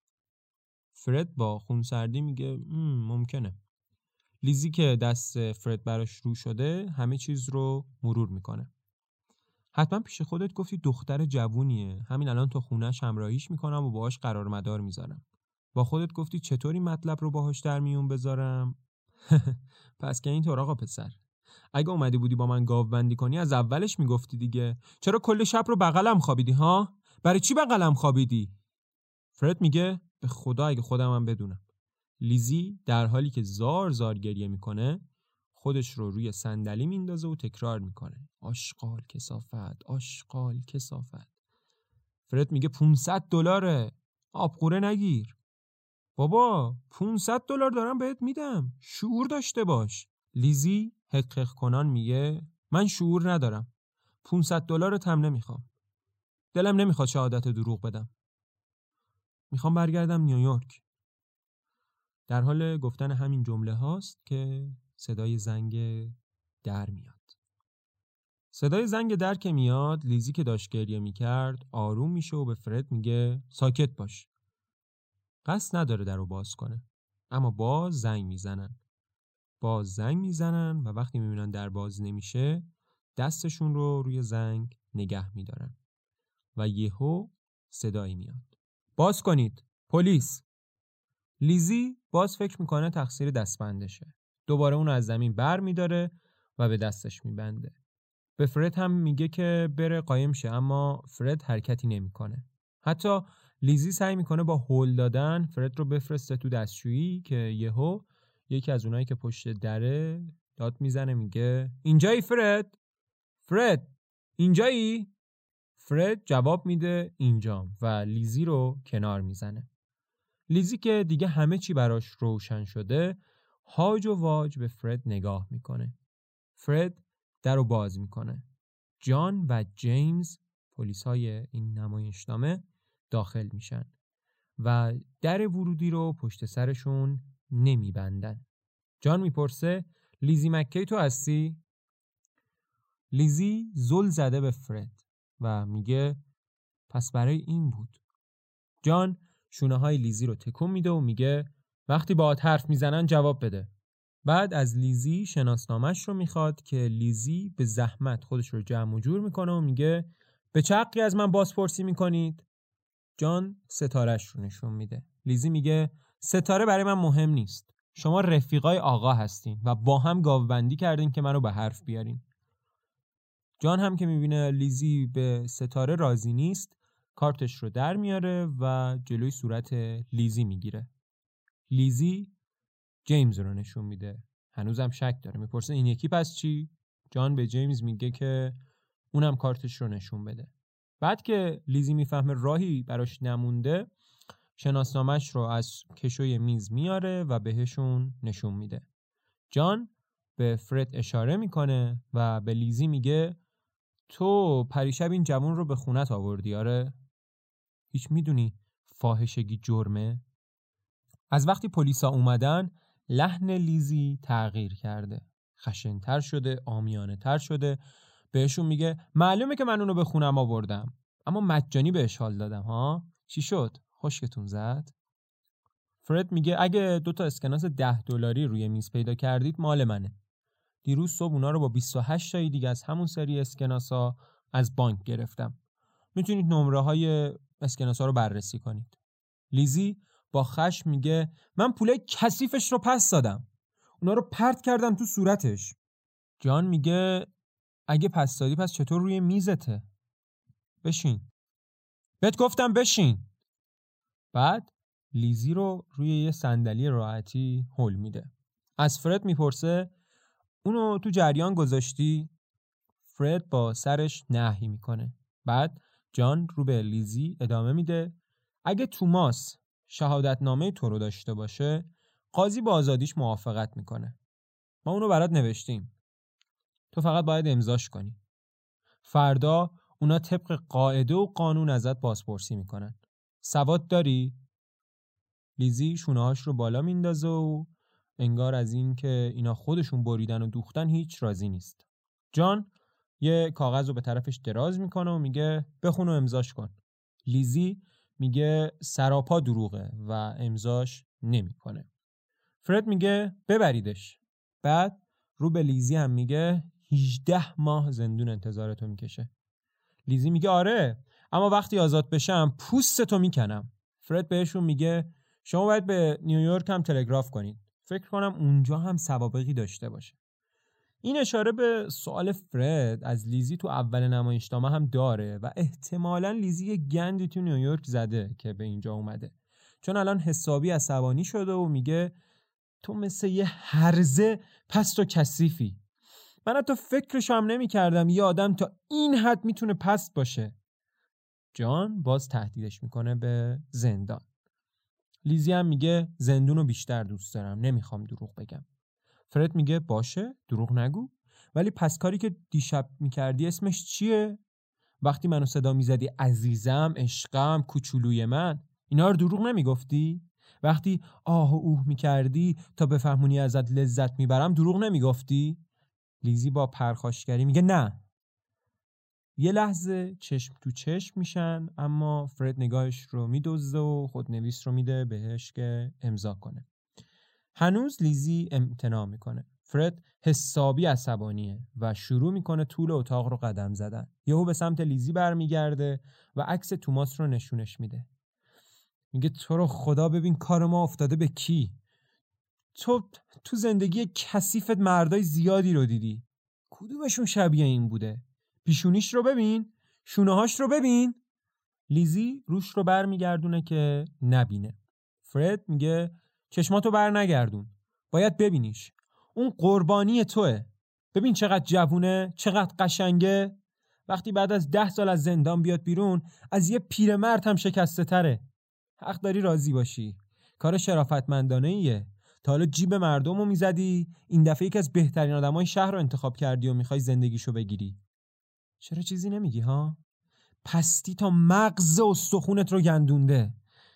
فرد با خونسردی میگه ممکنه. لیزی که دست فرد براش رو شده همه چیز رو مرور میکنه. حتما پیش خودت گفتی دختر جوونیه، همین الان تو خونه‌اش همراهیش میکنم و باهاش قرار مدار میذارم. با خودت گفتی چطوری مطلب رو باهاش در میون بذارم؟ پس که اینطور آقا پسر، اگه اومدی بودی با من گاوبندی کنی از اولش میگفتی دیگه. چرا کل شب رو بغلم خوابیدی ها؟ برای چی بغلم خوابیدی؟ فرد میگه به خدا اگه خودم هم بدونم. لیزی در حالی که زار زار گریه میکنه خودش رو روی صندلی میندازه و تکرار میکنه آشغال کثافت، آشغال کثافت. فرد میگه پانصد دلاره، آبقوره نگیر. بابا پانصد دلار دارم بهت میدم، شعور داشته باش. لیزی حق حق کنان میگه من شعور ندارم، پانصد دلار تم نمیخوام، دلم نمیخواد شهادت دروغ بدم، میخوام برگردم نیویورک. در حال گفتن همین جمله هاست که صدای زنگ در میاد. صدای زنگ در که میاد لیزی که داشت گریه میکرد آروم میشه و به فرد میگه ساکت باش. قصد نداره در رو باز کنه، اما باز زنگ میزنن. باز زنگ میزنن و وقتی میبینن در باز نمیشه دستشون رو روی زنگ نگه میدارن و یهو صدایی میاد باز کنید، پلیس. لیزی باز فکر میکنه تقصیر دستبندشه. دوباره اون از زمین بر میداره و به دستش میبنده. به فرد هم میگه که بره قایم شه، اما فرد حرکتی نمیکنه. حتی لیزی سعی میکنه با هول دادن فرد رو بفرسته تو دستشویی که یهو یکی از اونایی که پشت دره داد میزنه میگه اینجایی فرد؟ فرد اینجایی؟ فرد جواب میده اینجام و لیزی رو کنار میزنه. لیزی که دیگه همه چی براش روشن شده هاج و واج به فرد نگاه میکنه. فرد در رو باز میکنه. جان و جیمز پلیسای این نمایشنامه داخل میشن و در ورودی رو پشت سرشون نمیبندن. جان میپرسه لیزی مکی تو هستی؟ لیزی زل زده به فرد و میگه پس برای این بود. جان شونه های لیزی رو تکون میده و میگه وقتی باهات حرف میزنن جواب بده. بعد از لیزی شناسنامه‌اش رو میخواد که لیزی به زحمت خودش رو جمع و جور میکنه و میگه به چه حقی از من بازپرسی میکنید؟ جان ستاره‌اش رو نشون میده. لیزی میگه ستاره برای من مهم نیست. شما رفیقای آقا هستین و با هم گاوبندی کردین که منو به حرف بیارین. جان هم که میبینه لیزی به ستاره راضی نیست کارتش رو در میاره و جلوی صورت لیزی میگیره. لیزی جیمز رو نشون میده. هنوزم شک داره. میپرسه این یکی پس چی؟ جان به جیمز میگه که اونم کارتش رو نشون بده. بعد که لیزی میفهمه راهی براش نمونده، شناسنامه‌اش رو از کشوی میز میاره و بهشون نشون میده. جان به فرد اشاره میکنه و به لیزی میگه تو پریشب این جوان رو به خونت آوردی آره؟ هیچ میدونی فاحشگی جرمه؟ از وقتی پلیسا اومدن لحن لیزی تغییر کرده. خشن‌تر شده، عامیانه تر شده. بهشون میگه معلومه که من اونو به خونم آوردم، اما مجانی بهش حال دادم ها. چی شد؟ خشکتون زد؟ فرد میگه اگه دوتا اسکناس ده دلاری روی میز پیدا کردید مال منه. دیروز صبح اونا رو با بیست و هشت تایی دیگه از همون سری اسکناسا از بانک گرفتم. میتونید نمره های اسکناسا رو بررسی کنید. لیزی با خشم میگه من پوله کثیفش رو پس دادم. اونا رو پرت کردم تو صورتش. جان میگه اگه پس دادی پس چطور روی میزته؟ بشین. بهت گفتم بشین. بعد لیزی رو روی یه صندلی راحتی هل میده. از فرد میپرسه اونو تو جریان گذاشتی؟ فرد با سرش نهی میکنه. بعد جان رو به لیزی ادامه میده اگه توماس شهادتنامه تو رو داشته باشه قاضی با آزادیش موافقت میکنه. ما اونو برات نوشتیم. تو فقط باید امضاش کنی. فردا اونا طبق قاعده و قانون ازت بازپرسی میکنن. سواد داری؟ لیزی شونه‌هاش رو بالا میندازه و انگار از این که اینا خودشون بریدن و دوختن هیچ راضی نیست. جان یه کاغذ رو به طرفش دراز میکنه و میگه بخون و امضاش کن. لیزی میگه سراپا دروغه و امضاش نمیکنه. فرد میگه ببریدش. بعد رو به لیزی هم میگه هجده ماه زندون انتظارتو میکشه. لیزی میگه آره اما وقتی آزاد بشم پوستتو میکنم. فرد بهشون میگه شما باید به نیویورک هم تلگراف کنید. فکر کنم اونجا هم سوابقی داشته باشه. این اشاره به سوال فرد از لیزی تو اول نمایشنامه هم داره و احتمالاً لیزی یه گندی تو نیویورک زده که به اینجا اومده. چون الان حسابی عصبانی شده و میگه تو مثل یه هرزه پست و کثیفی. من حتی فکرشو هم نمی کردم یه آدم تا این حد میتونه پست باشه. جان باز تهدیدش میکنه به زندان. لیزی هم میگه زندونو بیشتر دوست دارم، نمیخوام دروغ بگم. فرد میگه باشه دروغ نگو، ولی پس کاری که دیشب میکردی اسمش چیه؟ وقتی منو صدا میزدی عزیزم، عشقم، کوچولوی من، اینا رو دروغ نمیگفتی؟ وقتی آه و اوه میکردی تا بفهمونی ازت لذت میبرم دروغ نمیگفتی؟ لیزی با پرخاشگری میگه نه. یه لحظه چشم تو چشم میشن اما فرد نگاهش رو میدزده و خودنویس رو میده بهش که امضا کنه. هنوز لیزی امتناع میکنه. فرد حسابی عصبانیه و شروع میکنه طول اتاق رو قدم زدن. یهو به سمت لیزی برمیگرده و عکس توماس رو نشونش میده. میگه تو رو خدا ببین کار ما افتاده به کی؟ تو تو زندگی کثیفت مردای زیادی رو دیدی. کدومشون شبیه این بوده؟ پیشونیش رو ببین، شونه‌هاش رو ببین. لیزی روش رو برمیگردونه که نبینه. فرد میگه چشماتو بر نگردون، باید ببینیش. اون قربانی توه. ببین چقدر جوونه، چقدر قشنگه. وقتی بعد از ده سال از زندان بیاد بیرون از یه پیرمرد هم شکسته تره. حق داری راضی باشی. کار شرافتمندانه ایه. تا حالا جیب مردم رو میزدی، این دفعه یکی از بهترین آدمای شهر رو انتخاب کردی و میخوای زندگیشو بگیری. چرا چیزی نمیگی ها؟ پستی تا مغز استخونت رو گندونده.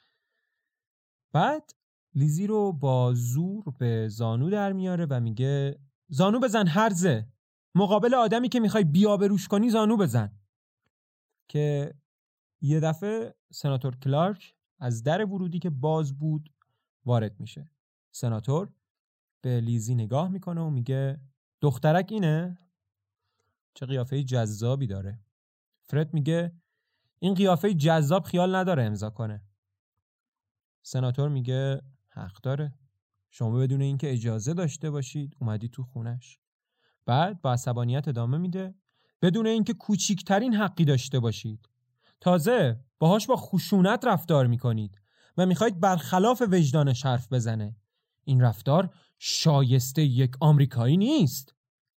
بعد لیزی رو با زور به زانو در میاره و میگه زانو بزن هرزه. مقابل آدمی که میخوای بیابروش کنی زانو بزن. که یه دفعه سناتور کلارک از در ورودی که باز بود وارد میشه. سناتور به لیزی نگاه میکنه و میگه دخترک اینه؟ چه قیافه جذابی داره. فرد میگه این قیافه جذاب خیال نداره امضا کنه. سناتور میگه حق داره. شما بدون اینکه اجازه داشته باشید اومدی تو خونش. بعد با عصبانیت ادامه میده بدون اینکه کوچیکترین حقی داشته باشید. تازه باهاش با خشونت رفتار میکنید و میخواید برخلاف وجدانش حرف بزنه. این رفتار شایسته یک آمریکایی نیست.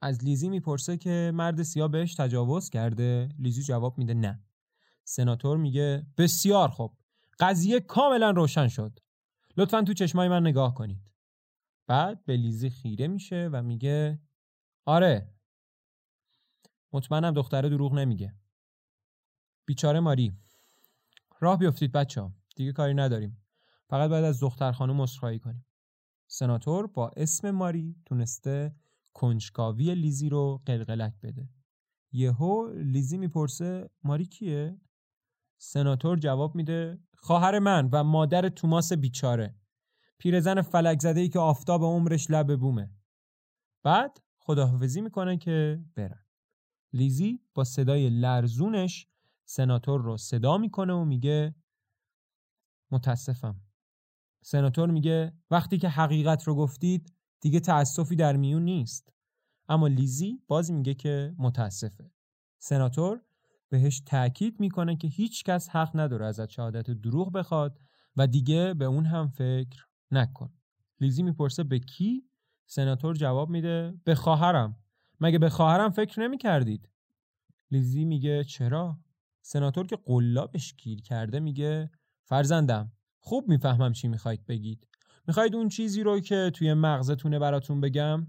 از لیزی میپرسه که مرد سیاه بهش تجاوز کرده. لیزی جواب میده نه. سناتور میگه بسیار خوب، قضیه کاملا روشن شد، لطفاً تو چشمای من نگاه کنید. بعد به لیزی خیره میشه و میگه آره، مطمئنم دختره دروغ نمیگه. بیچاره ماری. راه بیافتید بچه‌ها، دیگه کاری نداریم، فقط باید از دختر خانم عذرخواهی کنیم. سناتور با اسم ماری تونسته کنجکاوی لیزی رو قلقلک بده. یهو لیزی میپرسه ماری کیه؟ سناتور جواب میده خواهر من و مادر توماس بیچاره، پیرزن فلک زده‌ای که آفتاب عمرش لب بومه. بعد خداحافظی میکنه که برن. لیزی با صدای لرزونش سناتور رو صدا میکنه و میگه متاسفم. سناتور میگه وقتی که حقیقت رو گفتید دیگه تأسفی در میون نیست. اما لیزی باز میگه که متاسفه. سناتور بهش تأکید میکنه که هیچ کس حق نداره ازت شهادت دروغ بخواد و دیگه به اون هم فکر نکن. لیزی میپرسه به کی؟ سناتور جواب میده به خواهرم. مگه به خواهرم فکر نمی کردید؟ لیزی میگه چرا؟ سناتور که قلابش گیر کرده میگه فرزندم، خوب میفهمم چی میخواید بگید. میخواید اون چیزی رو که توی مغزتونه براتون بگم؟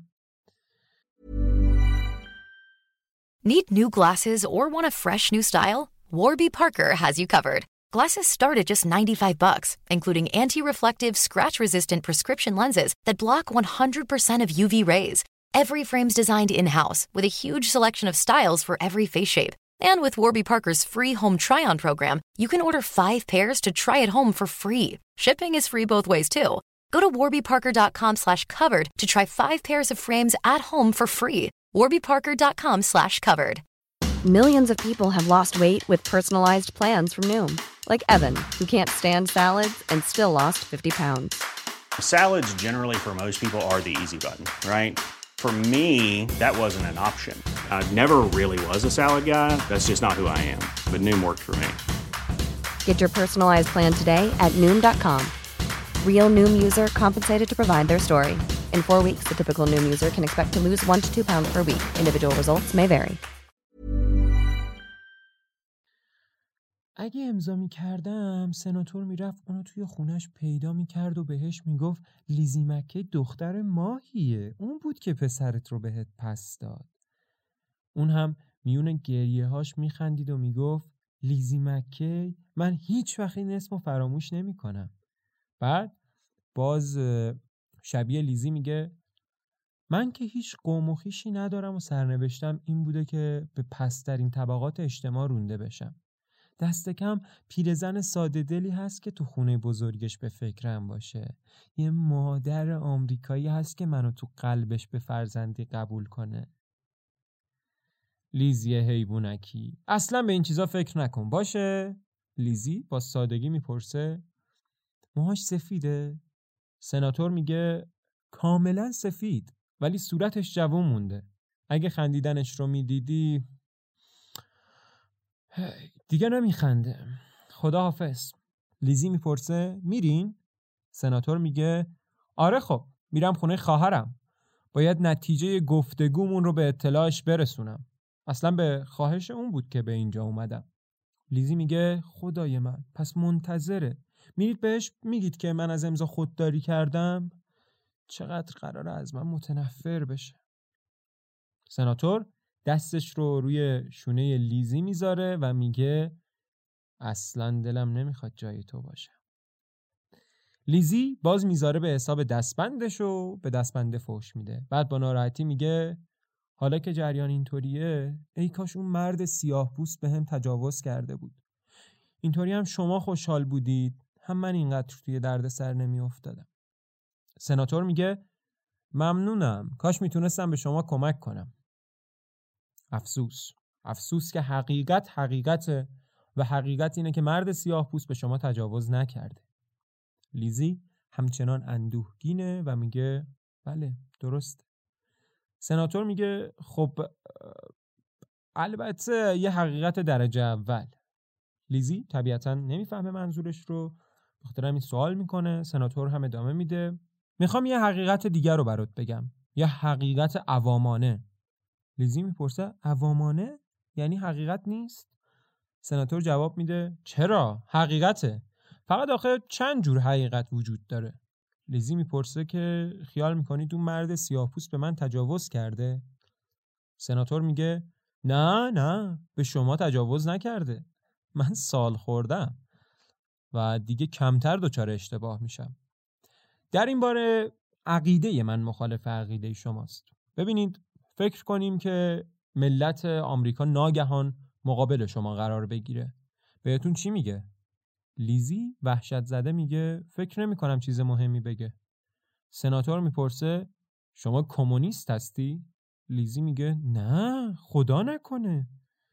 Need new glasses or want a fresh new style? Warby Parker has you covered. Glasses start at just ninety-five bucks, including anti-reflective, scratch-resistant prescription lenses that block one hundred percent of U V rays. Every frame's designed in-house with a huge selection of styles for every face shape. And with Warby Parker's free home try-on program, you can order five pairs to try at home for free. Shipping is free both ways too. Go to warbyparker.com slash covered to try five pairs of frames at home for free. warbyparker.com slash covered. Millions of people have lost weight with personalized plans from Noom. Like Evan, who can't stand salads and still lost fifty pounds. Salads generally for most people are the easy button, right? For me, that wasn't an option. I never really was a salad guy. That's just not who I am. But Noom worked for me. Get your personalized plan today at Noom dot com. Real Noom user compensated to provide their story. In four weeks, the typical Noom user can expect to lose one to two pounds per week. Individual results may vary. اگه امضا می‌کردم سناتور میرفت اونو توی خونش پیدا می‌کرد و بهش میگفت لیزی مکی دختر ماهیه، اون بود که پسرت رو بهت پس داد. اون هم میون گریه‌هاش میخندید و میگفت لیزی مکی، من هیچ وقت این اسمو فراموش نمی‌کنم. بعد باز شبیه لیزی میگه من که هیچ قوم و خویشی ندارم و سرنوشتم این بوده که به پسترین طبقات اجتماع رونده بشم. دست کم پیرزن ساده دلی هست که تو خونه بزرگش به فکرم باشه. یه مادر آمریکایی هست که منو تو قلبش به فرزندی قبول کنه. لیزی حیوانکی، اصلا به این چیزا فکر نکن باشه؟ لیزی با سادگی میپرسه موهاش سفیده؟ سناتور میگه کاملا سفید، ولی صورتش جوون مونده. اگه خندیدنش رو میدیدی دیگه نمیخنده. خدا حافظ. لیزی میپرسه میرین؟ سناتور میگه آره خب میرم خونه خواهرم. باید نتیجه گفتگومون رو به اطلاعش برسونم. اصلا به خواهش اون بود که به اینجا اومدم. لیزی میگه خدای من، پس منتظره. میرید بهش میگید که من از امضا خودداری کردم؟ چقدر قراره از من متنفر بشه. سناتور دستش رو روی شونه لیزی میذاره و میگه اصلا دلم نمیخواد جای تو باشه. لیزی باز میذاره به حساب دستبندش و به دستبنده فوش میده. بعد با ناراحتی میگه حالا که جریان اینطوریه، ای کاش اون مرد سیاه پوست به هم تجاوز کرده بود. اینطوری هم شما خوشحال بودید، هم من اینقدر توی درد سر نمی افتادم. سناتور میگه ممنونم، کاش میتونستم به شما کمک کنم. افسوس افسوس که حقیقت حقیقته و حقیقت اینه که مرد سیاه پوست به شما تجاوز نکرده. لیزی همچنان اندوهگینه و میگه بله درست. سناتور میگه خب البته یه حقیقت درجه اول. لیزی طبیعتاً نمیفهمه منظورش رو، بخاطر همین سوال میکنه. سناتور هم ادامه میده میخوام یه حقیقت دیگر رو برات بگم، یه حقیقت عوامانه. لیزی میپرسه عوامانه؟ یعنی حقیقت نیست؟ سناتور جواب میده چرا؟ حقیقته. فقط آخه چند جور حقیقت وجود داره. لیزی میپرسه که خیال میکنید اون مرد سیاه‌پوست به من تجاوز کرده؟ سناتور میگه نه نه به شما تجاوز نکرده. من سال خوردم و دیگه کمتر دچار اشتباه میشم. در این باره عقیده من مخالف عقیده شماست. ببینید فکر کنیم که ملت آمریکا ناگهان مقابل شما قرار بگیره. بهتون چی میگه؟ لیزی وحشت زده میگه فکر نمی کنم چیز مهمی بگه. سناتور میپرسه شما کمونیست هستی؟ لیزی میگه نه خدا نکنه.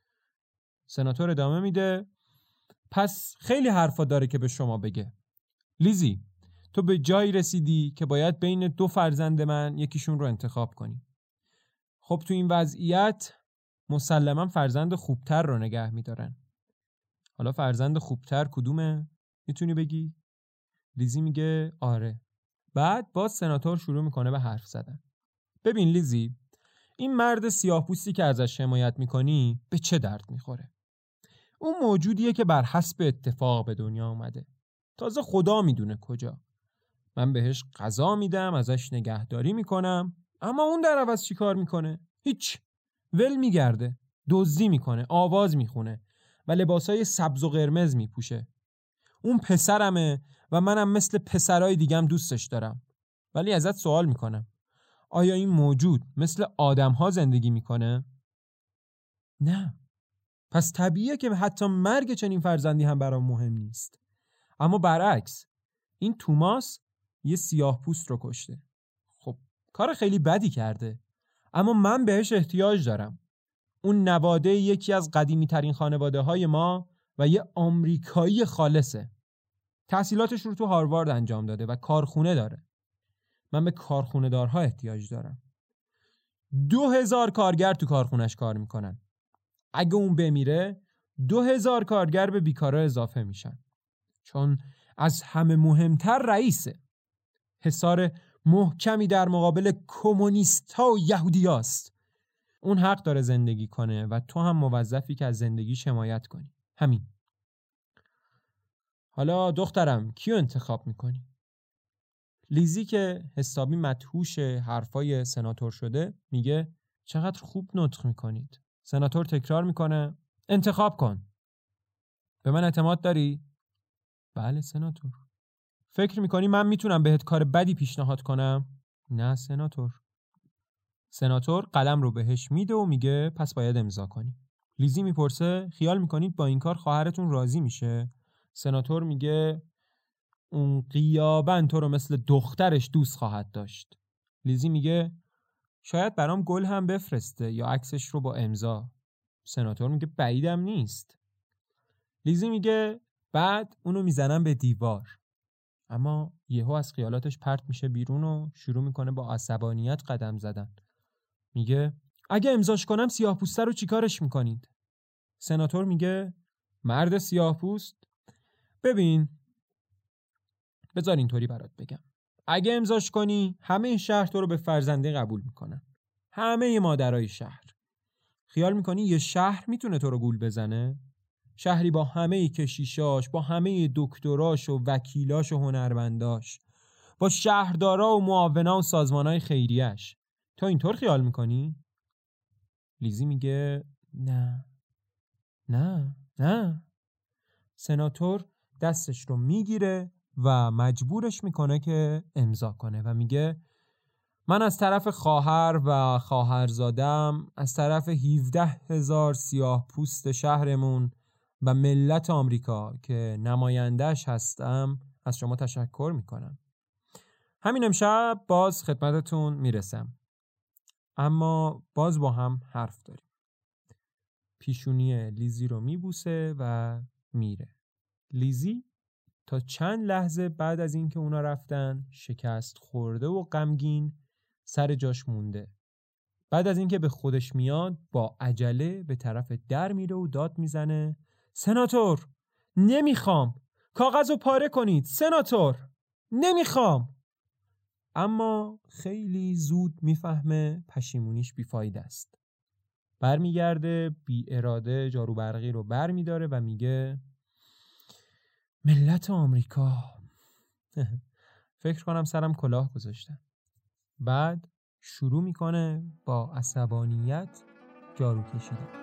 سناتور ادامه میده پس خیلی حرفا داره که به شما بگه. لیزی تو به جایی رسیدی که باید بین دو فرزند من یکیشون رو انتخاب کنی. خب تو این وضعیت مسلماً فرزند خوبتر رو نگه میدارن. حالا فرزند خوبتر کدومه؟ میتونی بگی؟ لیزی میگه آره. بعد باز سناتور شروع میکنه به حرف زدن. ببین لیزی، این مرد سیاه‌پوستی که ازش حمایت میکنی به چه درد میخوره؟ اون موجودیه که بر حسب اتفاق به دنیا اومده. تازه خدا میدونه کجا. من بهش غذا میدم، ازش نگهداری میکنم، اما اون در عوض چی کار میکنه؟ هیچ. ول میگرده، دزدی میکنه، آواز میخونه و لباسای سبز و قرمز میپوشه. اون پسرمه و منم مثل پسرای دیگم دوستش دارم. ولی ازت سوال میکنم، آیا این موجود مثل آدم‌ها زندگی میکنه؟ نه. پس طبیعیه که حتی مرگ چنین فرزندی هم برام مهم نیست. اما برعکس، این توماس یه سیاه پوست رو کشته. خب کار خیلی بدی کرده، اما من بهش احتیاج دارم. اون نواده یکی از قدیمی ترین خانواده های ما و یه آمریکایی خالصه. تحصیلاتش رو تو هاروارد انجام داده و کارخونه داره. من به کارخونه دارها احتیاج دارم. دو هزار کارگر تو کارخونش کار میکنن. اگه اون بمیره دو هزار کارگر به بیکارا اضافه میشن. چون از همه مهمتر رئیسه. حصار محکمی در مقابل کمونیست‌ها و یهودیاست. اون حق داره زندگی کنه و تو هم موظفی که از زندگیش حمایت کنی. همین. حالا دخترم کیو انتخاب میکنی؟ لیزی که حسابی مدهوش حرفای سناتور شده میگه چقدر خوب نطق میکنید. سناتور تکرار میکنه انتخاب کن. به من اعتماد داری؟ بله سناتور. فکر میکنی من میتونم بهت کار بدی پیشنهاد کنم؟ نه سناتور. سناتور قلم رو بهش میده و میگه پس باید امضا کنی. لیزی میپرسه خیال میکنید با این کار خواهرتون راضی میشه؟ سناتور میگه اون غیاباً تو رو مثل دخترش دوست خواهد داشت. لیزی میگه شاید برام گل هم بفرسته یا عکسش رو با امضا. سناتور میگه بعیدم نیست. لیزی میگه بعد اونو میزنم به دیوار. اما یهو از خیالاتش پرت میشه بیرون و شروع میکنه با عصبانیت قدم زدن. میگه اگه امضاش کنم سیاه‌پوسته رو چیکارش میکنید؟ سناتور میگه مرد سیاه‌پوست؟ ببین بذار اینطوری برات بگم. اگه امضاش کنی همه شهر تو رو به فرزنده قبول میکنن. همه مادرای شهر. خیال میکنی یه شهر میتونه تو رو گول بزنه؟ شهری با همه کشیشاش، با همه دکتراش و وکیلاش و هنرمنداش، با شهردارا و معاونا و سازمانای خیریش. تو اینطور خیال میکنی؟ لیزی میگه نه نه نه. سناتور دستش رو میگیره و مجبورش میکنه که امضا کنه و میگه من از طرف خواهر و خواهرزادم، از طرف هفده هزار سیاه پوست شهرمون و ملت آمریکا که نمایندهش هستم از شما تشکر میکنم. همین امشب باز خدمتتون میرسم، اما باز با هم حرف داریم. پیشونی لیزی رو میبوسه و میره. لیزی تا چند لحظه بعد از اینکه اونا رفتن شکست خورده و غمگین سر جاش مونده. بعد از اینکه به خودش میاد با عجله به طرف در میره و داد میزنه سناتور نمیخوام، کاغذ رو پاره کنید سناتور، نمیخوام. اما خیلی زود میفهمه پشیمونیش بیفایده است. برمیگرده بی اراده جارو برقی رو برمیداره و میگه ملت آمریکا. فکر کنم سرم کلاه گذاشتم. بعد شروع میکنه با عصبانیت جارو کشیدن.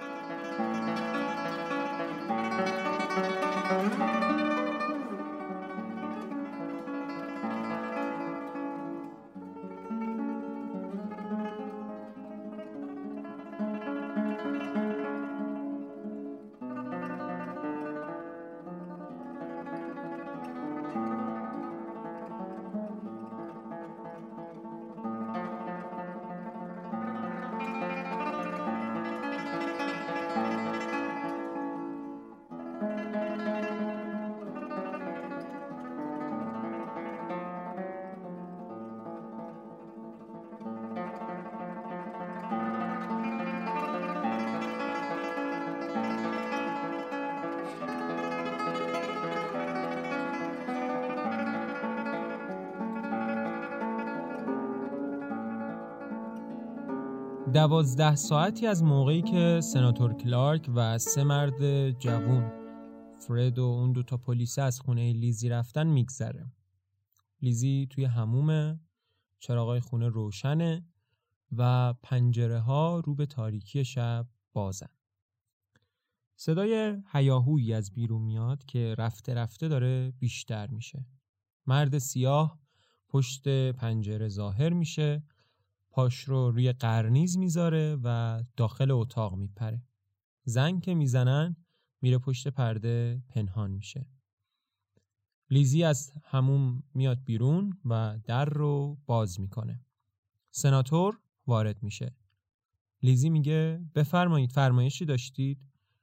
دوازده ساعتی از موقعی که سناتور کلارک و سه مرد جوون فرد و اون دوتا پلیس از خونه لیزی رفتن میگذره. لیزی توی حمومه، چراغای خونه روشنه و پنجره ها رو به تاریکی شب بازن. صدای هیاهویی از بیرون میاد که رفته رفته داره بیشتر میشه. مرد سیاه پشت پنجره ظاهر میشه، پاش رو روی قرنیز میذاره و داخل اتاق میپره. زنگ که میزنن میره پشت پرده پنهان میشه. لیزی از حموم میاد بیرون و در رو باز میکنه. سناتور وارد میشه. لیزی میگه بفرمایید، فرمایشی داشتید؟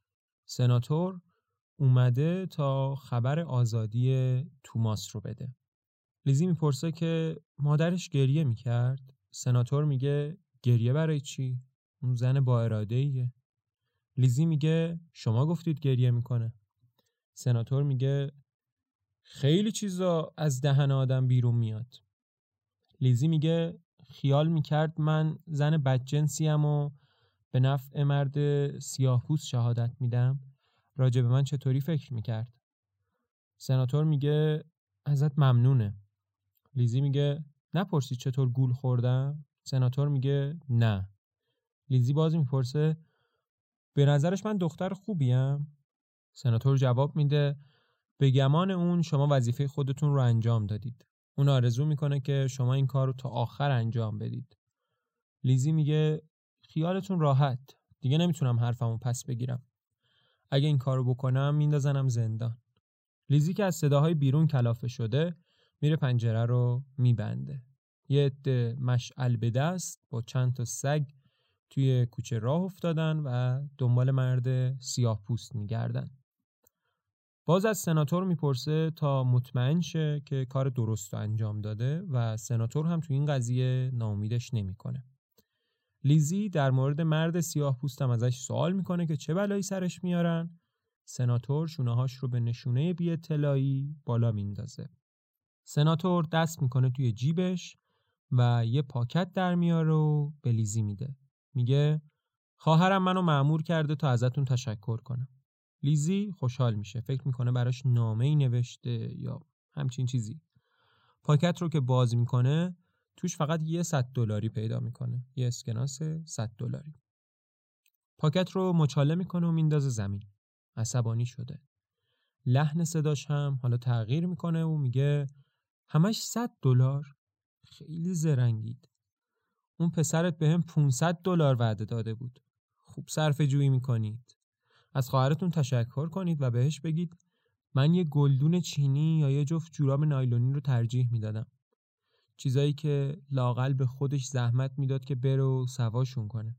سناتور اومده تا خبر آزادی توماس رو بده. لیزی میپرسه که مادرش گریه میکرد. سناتور میگه گریه برای چی؟ اون زن با اراده ایه. لیزی میگه شما گفتید گریه میکنه. سناتور میگه خیلی چیزا از دهن آدم بیرون میاد. لیزی میگه خیال میکرد من زن بدجنسیم و به نفع مرد سیاه‌پوست شهادت میدم. راجع به من چطوری فکر میکرد؟ سناتور میگه ازت ممنونه. لیزی میگه نپرسید چطور گول خوردم؟ سناتور میگه نه. لیزی باز میپرسه به نظرش من دختر خوبیم؟ سناتور جواب میده به گمان اون شما وظیفه خودتون رو انجام دادید. اون آرزو میکنه که شما این کار رو تا آخر انجام بدید. لیزی میگه خیالتون راحت، دیگه نمیتونم حرفمو پس بگیرم. اگه این کارو بکنم میندازنم زندان. لیزی که از صداهای بیرون کلافه شده میره پنجره رو میبنده. یه عده مشعل به دست با چند تا سگ توی کوچه راه افتادن و دنبال مرد سیاه پوست میگردن. باز از سناتور میپرسه تا مطمئن شه که کار درست رو انجام داده و سناتور هم تو این قضیه ناامیدش نمیکنه. لیزی در مورد مرد سیاه پوست هم ازش سوال میکنه که چه بلایی سرش میارن. سناتور شونه‌هاش رو به نشونه بی اطلاعی بالا میندازه. سناتور دست میکنه توی جیبش و یه پاکت در میاره و به لیزی میده. میگه خواهرم منو مأمور کرده تا ازتون تشکر کنم. لیزی خوشحال میشه. فکر میکنه براش نامه‌ای نوشته یا همچین چیزی. پاکت رو که باز میکنه توش فقط یه صد دلاری پیدا میکنه. یه اسکناس صد دلاری. پاکت رو مچاله میکنه و میندازه زمین. عصبانی شده. لحن صداش هم حالا تغییر میکنه و میگه همش صد دلار؟ خیلی زرنگید. اون پسرت بهم پانصد دلار وعده داده بود. خوب صرفه جویی میکنید. از خواهرتون تشکر کنید و بهش بگید من یه گلدون چینی یا یه جفت جوراب نایلونی رو ترجیح میدادم. چیزایی که لااقل به خودش زحمت میداد که بره و سواشون کنه.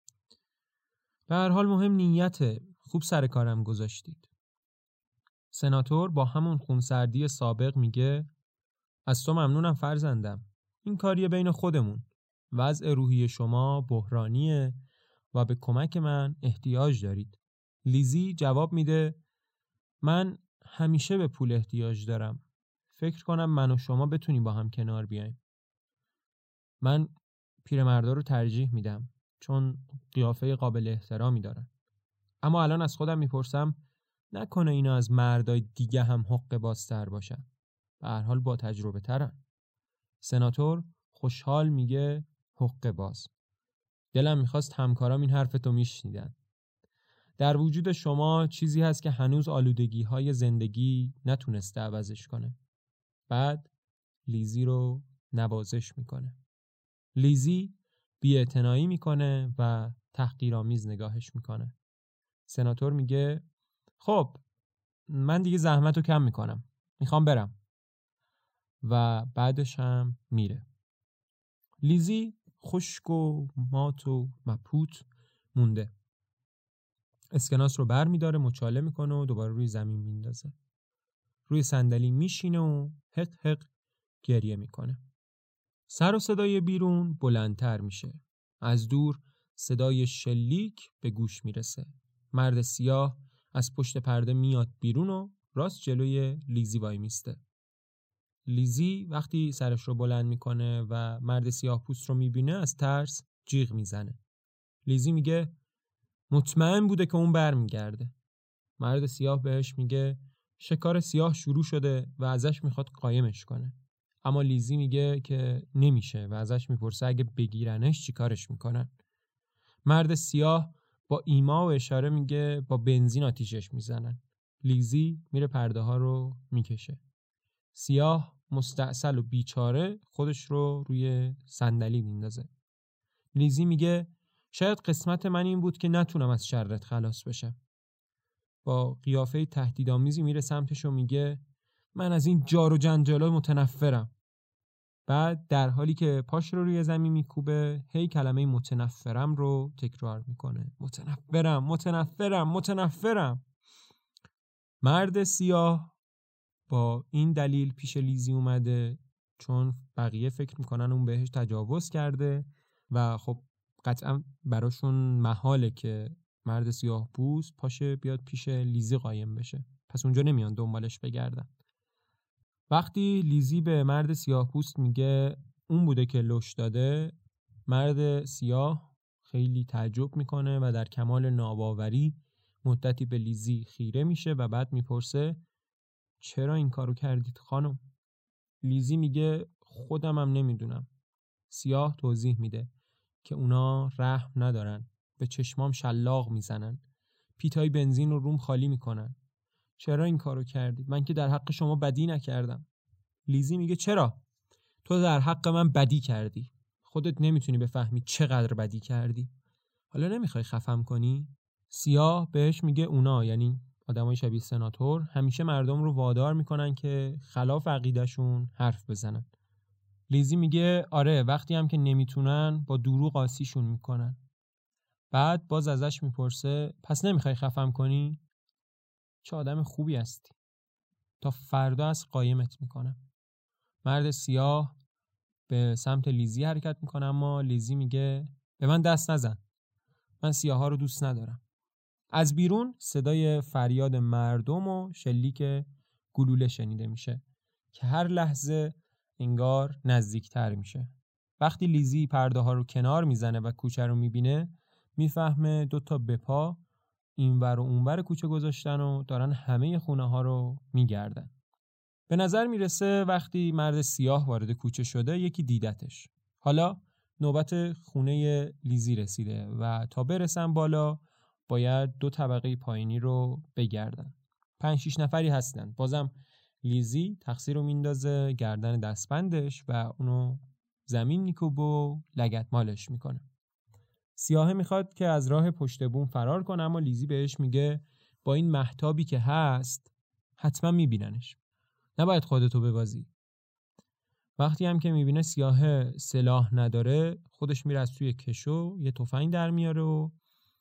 به هر حال مهم نیته. خوب سر کارم گذاشتید. سناتور با همون خونسردی سابق میگه از تو ممنونم فرزندم. این کاریه بین خودمون. وضع روحی شما بحرانیه و به کمک من احتیاج دارید. لیزی جواب میده من همیشه به پول احتیاج دارم. فکر کنم من و شما بتونیم با هم کنار بیایم. من پیرمردا رو ترجیح میدم. چون قیافه قابل احترامی دارن. اما الان از خودم میپرسم نکنه اینا از مردای دیگه هم حق بازتر باشن. به هر حال با تجربه ترن. سناتور خوشحال میگه حق باز. دلم میخواست همکارام این حرفتو میشنیدن. در وجود شما چیزی هست که هنوز آلودگی های زندگی نتونسته عوضش کنه. بعد لیزی رو نوازش میکنه. لیزی بی‌اعتنایی میکنه و تحقیرآمیز نگاهش میکنه. سناتور میگه خب من دیگه زحمتو کم میکنم. میخوام برم. و بعدش هم میره. لیزی خشک و مات و مبهوت مونده. اسکناس رو بر میداره، مچاله میکنه و دوباره روی زمین میندازه. روی صندلی میشینه و حق حق گریه میکنه. سر و صدای بیرون بلندتر میشه. از دور صدای شلیک به گوش میرسه. مرد سیاه از پشت پرده میاد بیرون و راست جلوی لیزی وای میسته. لیزی وقتی سرش رو بلند میکنه و مرد سیاه پوست رو میبینه از ترس جیغ میزنه. لیزی میگه مطمئن بوده که اون برمیگرده. مرد سیاه بهش میگه شکار سیاه شروع شده و ازش میخواد قایمش کنه. اما لیزی میگه که نمیشه و ازش میپرسه اگه بگیرنش چی کارش میکنن. مرد سیاه با ایما و اشاره میگه با بنزین آتیشش میزنن. لیزی میره پرده ها رو میکشه. سیاه مستعسل و بیچاره خودش رو روی صندلی میندازه. لیزی میگه شاید قسمت من این بود که نتونم از شرت خلاص بشم. با قیافه تهدیدآمیزی میره سمتش و میگه من از این جار و جنجالا متنفرم. بعد در حالی که پاش رو روی زمین میکوبه هی کلمه متنفرم رو تکرار میکنه. متنفرم، متنفرم، متنفرم. مرد سیاه با این دلیل پیش لیزی اومده چون بقیه فکر میکنن اون بهش تجاوز کرده و خب قطعا براشون محاله که مرد سیاه پوست پاشه بیاد پیش لیزی قایم بشه. پس اونجا نمیان دنبالش بگردن. وقتی لیزی به مرد سیاه پوست میگه اون بوده که لش داده، مرد سیاه خیلی تعجب میکنه و در کمال ناباوری مدتی به لیزی خیره میشه و بعد میپرسه چرا این کارو کردید خانم؟ لیزی میگه خودم هم نمیدونم. سیاه توضیح میده که اونا رحم ندارن، به چشمام شلاق میزنن، پیتای بنزین رو روم خالی میکنن. چرا این کارو کردید؟ من که در حق شما بدی نکردم. لیزی میگه چرا؟ تو در حق من بدی کردی. خودت نمیتونی بفهمی چقدر بدی کردی. حالا نمیخوای خفم کنی؟ سیاه بهش میگه اونا، یعنی آدمای شبیه سناتور، همیشه مردم رو وادار میکنن که خلاف عقیدهشون حرف بزنن. لیزی میگه آره، وقتی هم که نمیتونن با دروغ قاسیشون میکنن. بعد باز ازش میپرسه پس نمیخوای خفم کنی؟ چه آدم خوبی هستی. تا فردا از قایمت میکنم. مرد سیاه به سمت لیزی حرکت میکنه اما لیزی میگه به من دست نزن. من سیاها رو دوست ندارم. از بیرون صدای فریاد مردم و شلیک گلوله شنیده میشه که هر لحظه انگار نزدیکتر میشه. وقتی لیزی پرده ها رو کنار میزنه و کوچه رو میبینه میفهمه دوتا بپا اینور و اونور کوچه گذاشتن و دارن همه خونه ها رو میگردن. به نظر میرسه وقتی مرد سیاه وارد کوچه شده یکی دیدتش. حالا نوبت خونه لیزی رسیده و تا برسن بالا باید دو طبقه پایینی رو بگردن. پنج شیش نفری هستن. بازم لیزی تقصیر رو میندازه گردن دستبندش و اونو زمین میکوبه و لگد مالش میکنه. سیاه میخواد که از راه پشت بوم فرار کنه اما لیزی بهش میگه با این مهتابی که هست حتما میبیننش. نباید خودتو ببازی. وقتی هم که میبینه سیاه سلاح نداره خودش میره از توی کشو یه تفنگ در میاره و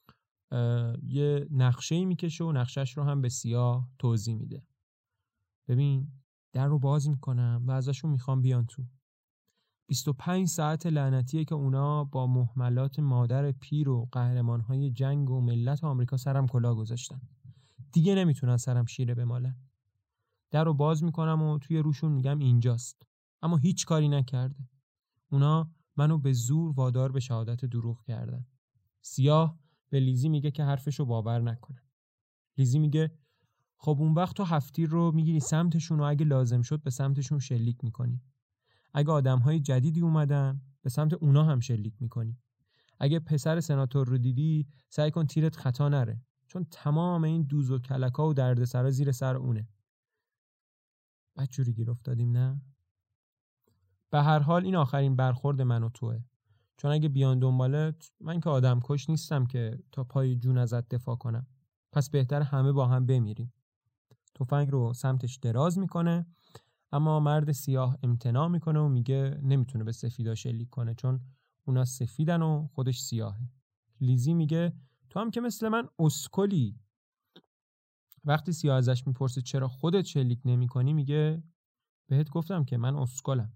یه نقشه‌ای میکشه و نقشه‌اش رو هم به سیاه توضیح میده. ببین در رو باز میکنم و ازشون میخوام بیان تو. بیست و پنج ساعت لعنتیه که اونا با مهملات مادر پیر و قهرمانهای جنگ و ملت آمریکا سرم کلاه گذاشتن. دیگه نمیتونن سرم شیره بمالن. در رو باز میکنم و توی روشون میگم اینجاست. اما هیچ کاری نکرده. اونا منو به زور وادار به شهادت دروغ کردن. سیاه به لیزی میگه که حرفشو باور نکنه. لیزی میگه خب اون وقت تو هفتیر رو میگیری سمتشون و اگه لازم شد به سمتشون شلیک میکنی. اگه آدمهای جدیدی اومدن به سمت اونا هم شلیک میکنی. اگه پسر سناتور رو دیدی سعی کن تیرت خطا نره، چون تمام این دوز و کلکا و دردسرا زیر سر اونه. بعد جوری گیر افتادیم نه؟ به هر حال این آخرین برخورد من و توه، چون اگه بیان دنبالت من که آدم کش نیستم که تا پای جون ازت دفاع کنم. پس بهتر همه با هم بمیریم. تفنگ رو سمتش دراز میکنه، اما مرد سیاه امتناع میکنه و میگه نمیتونه به سفیدا شلیک کنه چون اونا سفیدن و خودش سیاهه. لیزی میگه تو هم که مثل من اسکلی. وقتی سیاه ازش میپرسه چرا خودت شلیک نمی کنی میگه بهت گفتم که من اسکلم.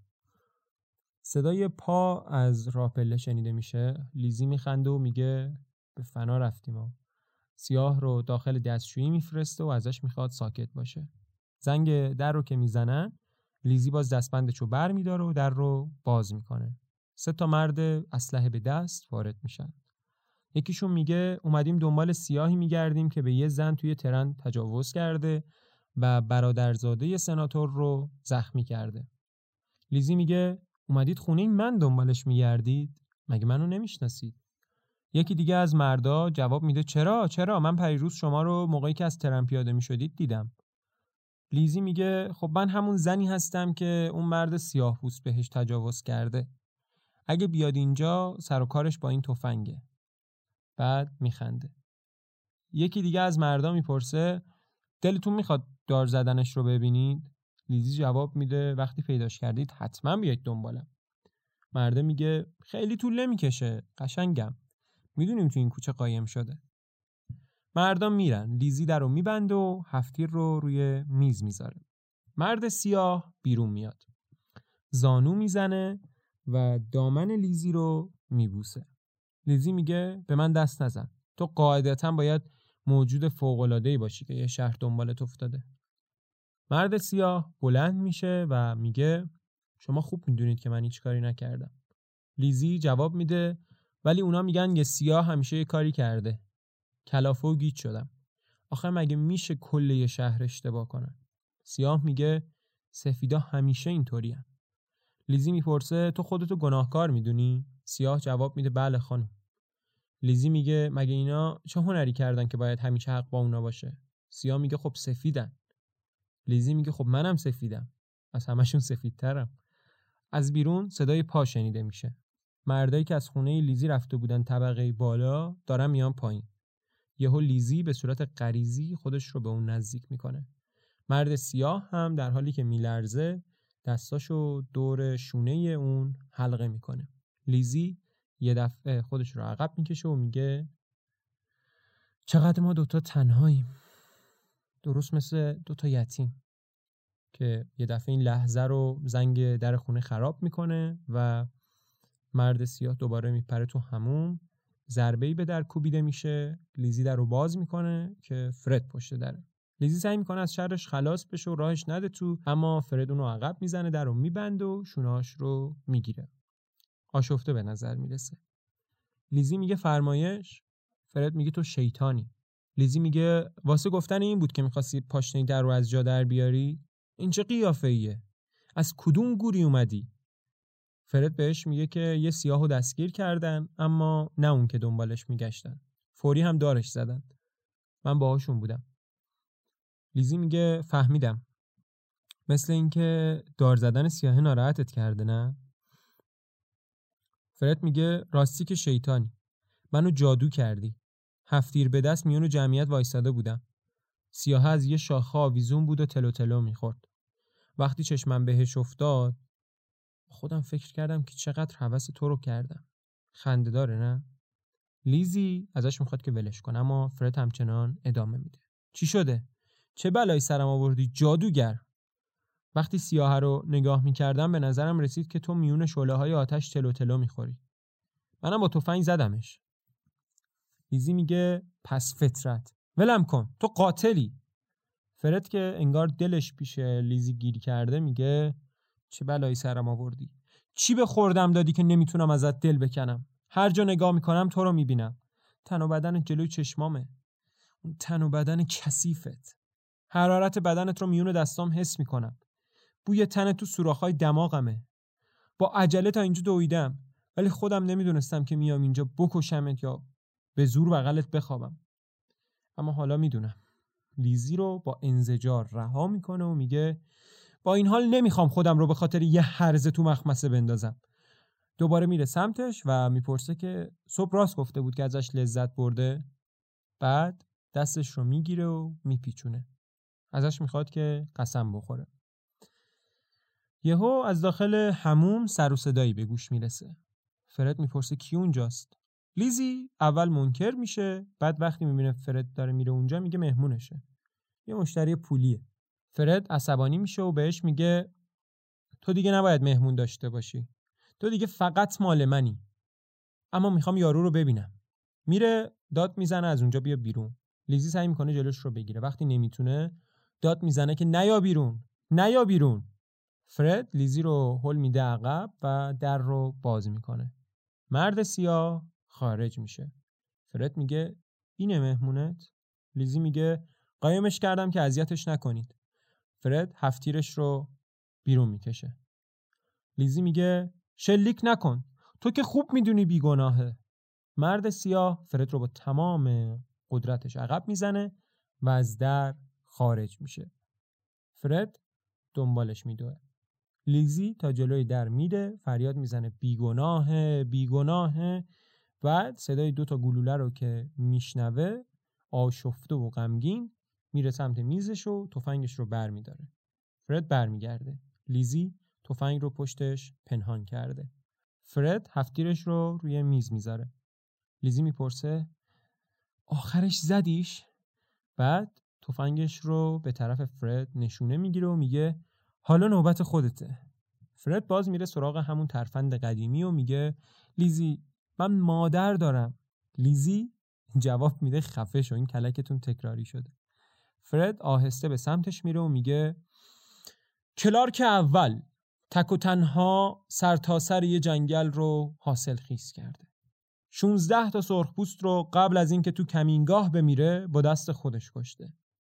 صدای پا از راه پله شنیده میشه. لیزی میخنده و میگه به فنا رفتیم و سیاه رو داخل دستشویی میفرسته و ازش میخواد ساکت باشه. زنگ در رو که میزنن لیزی باز دستبندش رو بر میداره و در رو باز میکنه. سه تا مرد اسلحه به دست وارد میشن. یکیشون میگه اومدیم دنبال سیاهی میگردیم که به یه زن توی ترن تجاوز کرده و برادرزاده سناتور رو زخمی کرده. لیزی میگه اومدید خونه من دنبالش میگردید؟ مگه منو نمیشناسید؟ یکی دیگه از مردا جواب میده چرا؟ چرا؟ من پریروز شما رو موقعی که از ترن پیاده میشدید دیدم. لیزی میگه خب من همون زنی هستم که اون مرد سیاه‌پوست بهش تجاوز کرده. اگه بیاد اینجا سر و کارش با این تفنگه. بعد میخنده. یکی دیگه از مردا میپرسه دلتون میخواد دار زدنش رو ببینید؟ لیزی جواب میده وقتی پیداش کردید حتما بیاید دنبالم. مرده میگه خیلی طول نمیکشه، قشنگم. میدونیم تو این کوچه قایم شده. مردا میرن. لیزی در رو میبنده و هفتیر رو روی میز میذاره. مرد سیاه بیرون میاد. زانو میزنه و دامن لیزی رو میبوسه. لیزی میگه به من دست نزن. تو قاعدتاً باید موجود فوق‌العاده‌ای باشی که یه شهر دنبالت افتاده. مرد سیاه بلند میشه و میگه شما خوب میدونید که من هیچ کاری نکردم. لیزی جواب میده ولی اونا میگن یه سیاه همیشه یه کاری کرده. کلافه و گیج شدم. آخه مگه میشه کل یه شهر اشتباه کنن؟ سیاه میگه سفیدا همیشه اینطورین. لیزی میپرسه تو خودتو گناهکار میدونی؟ سیاه جواب میده بله خانم. لیزی میگه مگه اینا چه هنری کردن که باید همیشه حق با اونا باشه؟ سیاه میگه خب سفیدن. لیزی میگه خب منم سفیدم. از همشون سفیدترم. از بیرون صدای پا شنیده میشه. مردایی که از خونه لیزی رفته بودن طبقه بالا دارن میان پایین. یهو لیزی به صورت غریزی خودش رو به اون نزدیک میکنه. مرد سیاه هم در حالی که میلرزه دستاشو دور شونه اون حلقه میکنه. لیزی یه دفعه خودش رو عقب میکشه و میگه چقدر ما دوتا تنهاییم. درست مثل دوتا یتیم. که یه دفعه این لحظه رو زنگ در خونه خراب میکنه و مرد سیاه دوباره میپره تو حموم. ضربه‌ای به در کوبیده میشه. لیزی در رو باز میکنه که فرد پشت دره. لیزی سعی میکنه از شرش خلاص بشه و راهش نده تو، اما فرد اونو عقب میزنه، در رو میبنده و شونه‌اش رو میگیره. آشفته به نظر میرسه. لیزی میگه فرمایش. فرد میگه تو شیطانی. لیزی میگه واسه گفتن این بود که میخواستی پاشنه در رو از جا در بیاری؟ این چه قیافه ایه؟ از کدوم گوری اومدی؟ فرد بهش میگه که یه سیاهو دستگیر کردن، اما نه اون که دنبالش میگشتن. فوری هم دارش زدن. من باهاشون بودم. لیزی میگه فهمیدم. مثل این که دار زدن سیاه ناراحتت کرده نه؟ فرد میگه راستی که شیطانی. منو جادو کردی. هفتیر به دست میون جمعیت وایساده بودم. سیاه از یه شاخه آویزون بود و تلو تلو میخورد. وقتی چشمم بهش افتاد خودم فکر کردم که چقدر هوس تو رو کردم. خنده داره نه؟ لیزی ازش میخواد که ولش کنه، اما فرد همچنان ادامه میده. چی شده؟ چه بلایی سرم آوردی جادوگر؟ وقتی سیاه رو نگاه میکردم به نظرم رسید که تو میون شعله های آتش تلو تلو میخوری. منم با تفنگ زدمش. لیزی میگه پس فطرت. ولم کن، تو قاتلی. فرد که انگار دلش پیش لیزی گیر کرده میگه چه بلایی سرم آوردی؟ چی به خوردم دادی که نمیتونم ازت دل بکنم؟ هر جا نگاه میکنم تو رو میبینم. تن و بدن جلوی چشمامه. اون تن و بدن کثیفت. حرارت بدنت رو میون دستام حس میکنم. بوی تن تو سوراخ‌های دماغمه. با عجله تا اینجا دویدم، ولی خودم نمیدونستم که میام اینجا بکشمت یا به زور بغلت بخوابم. اما حالا میدونم. لیزی رو با انزجار رها میکنه و میگه با این حال نمیخوام خودم رو به خاطر یه هرزه تو مخمسه بندازم. دوباره میره سمتش و میپرسه که صبح راست گفته بود که ازش لذت برده. بعد دستش رو میگیره و میپیچونه. ازش میخواد که قسم بخوره. یهو از داخل حموم سر و صدایی به گوش میرسه. فرد میپرسه کی اونجاست؟ لیزی اول منکر میشه، بعد وقتی میبینه فرد داره میره اونجا میگه مهمونشه. یه مشتری پولیه. فرد عصبانی میشه و بهش میگه تو دیگه نباید مهمون داشته باشی. تو دیگه فقط مال منی. اما میخوام یارو رو ببینم. میره داد میزنه از اونجا بیا بیرون. لیزی سعی میکنه جلوش رو بگیره. وقتی نمیتونه داد میزنه که نیا بیرون. نیا بیرون. فرد لیزی رو هل میده عقب و در رو باز میکنه. مرد سیاه خارج میشه. فرد میگه اینه مهمونت؟ لیزی میگه قایمش کردم که اذیتش نکنید. فرد هفتیرش رو بیرون میکشه. لیزی میگه شلیک نکن. تو که خوب میدونی بیگناهه. مرد سیاه فرد رو با تمام قدرتش عقب میزنه و از در خارج میشه. فرد دنبالش میدوه. لیزی تا جلوی در میده، فریاد میزنه بیگناهه بیگناهه. بعد صدای دو تا گلوله رو که میشنوه آشفته و غمگین میره سمت میزش و تفنگش رو بر میداره. فرد بر میگرده. لیزی تفنگ رو پشتش پنهان کرده. فرد هفتیرش رو روی میز میذاره. لیزی میپرسه آخرش زدیش؟ بعد تفنگش رو به طرف فرد نشونه میگیره و میگه حالا نوبت خودته. فرد باز میره سراغ همون ترفند قدیمی و میگه لیزی من مادر دارم. لیزی جواب میده خفه شو، این کلکتون تکراری شده. فرد آهسته به سمتش میره و میگه کلارک اول تک و تنها سر تا سر یه جنگل رو حاصل خیز کرده. شونزده تا سرخپوست رو قبل از این که تو کمینگاه بمیره با دست خودش کشته.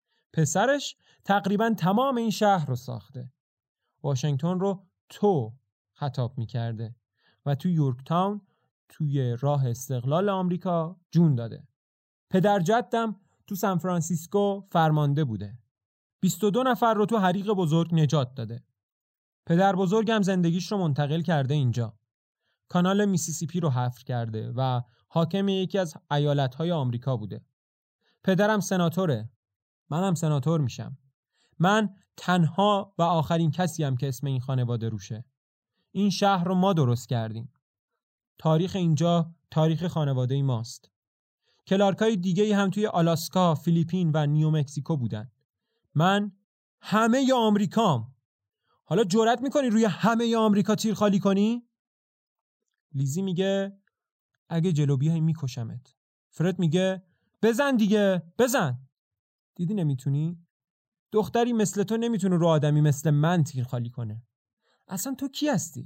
پسرش تقریباً تمام این شهر رو ساخته. واشنگتن رو تو خطاب میکرده و تو یورکتاون توی راه استقلال آمریکا جون داده. پدر جدم تو سان فرانسیسکو فرمانده بوده. بیست و دو نفر رو تو حریق بزرگ نجات داده. پدر بزرگم زندگیش رو منتقل کرده اینجا. کانال میسیسیپی رو حفر کرده و حاکم یکی از ایالت‌های آمریکا بوده. پدرم سناتوره. منم سناتور میشم. من تنها و آخرین کسیم که اسم این خانواده روشه. این شهر رو ما درست کردیم. تاریخ اینجا تاریخ خانواده ماست. کلارکای دیگه هم توی آلاسکا، فیلیپین و نیومکزیکو بودن. من همه ی آمریکام. حالا جرأت میکنی روی همه ی آمریکا تیر خالی کنی؟ لیزی میگه اگه جلو بیای میکشمت. فرد میگه بزن دیگه، بزن. دیدی نمیتونی؟ دختری مثل تو نمیتونه رو آدمی مثل من تیر خالی کنه. اصلا تو کی هستی؟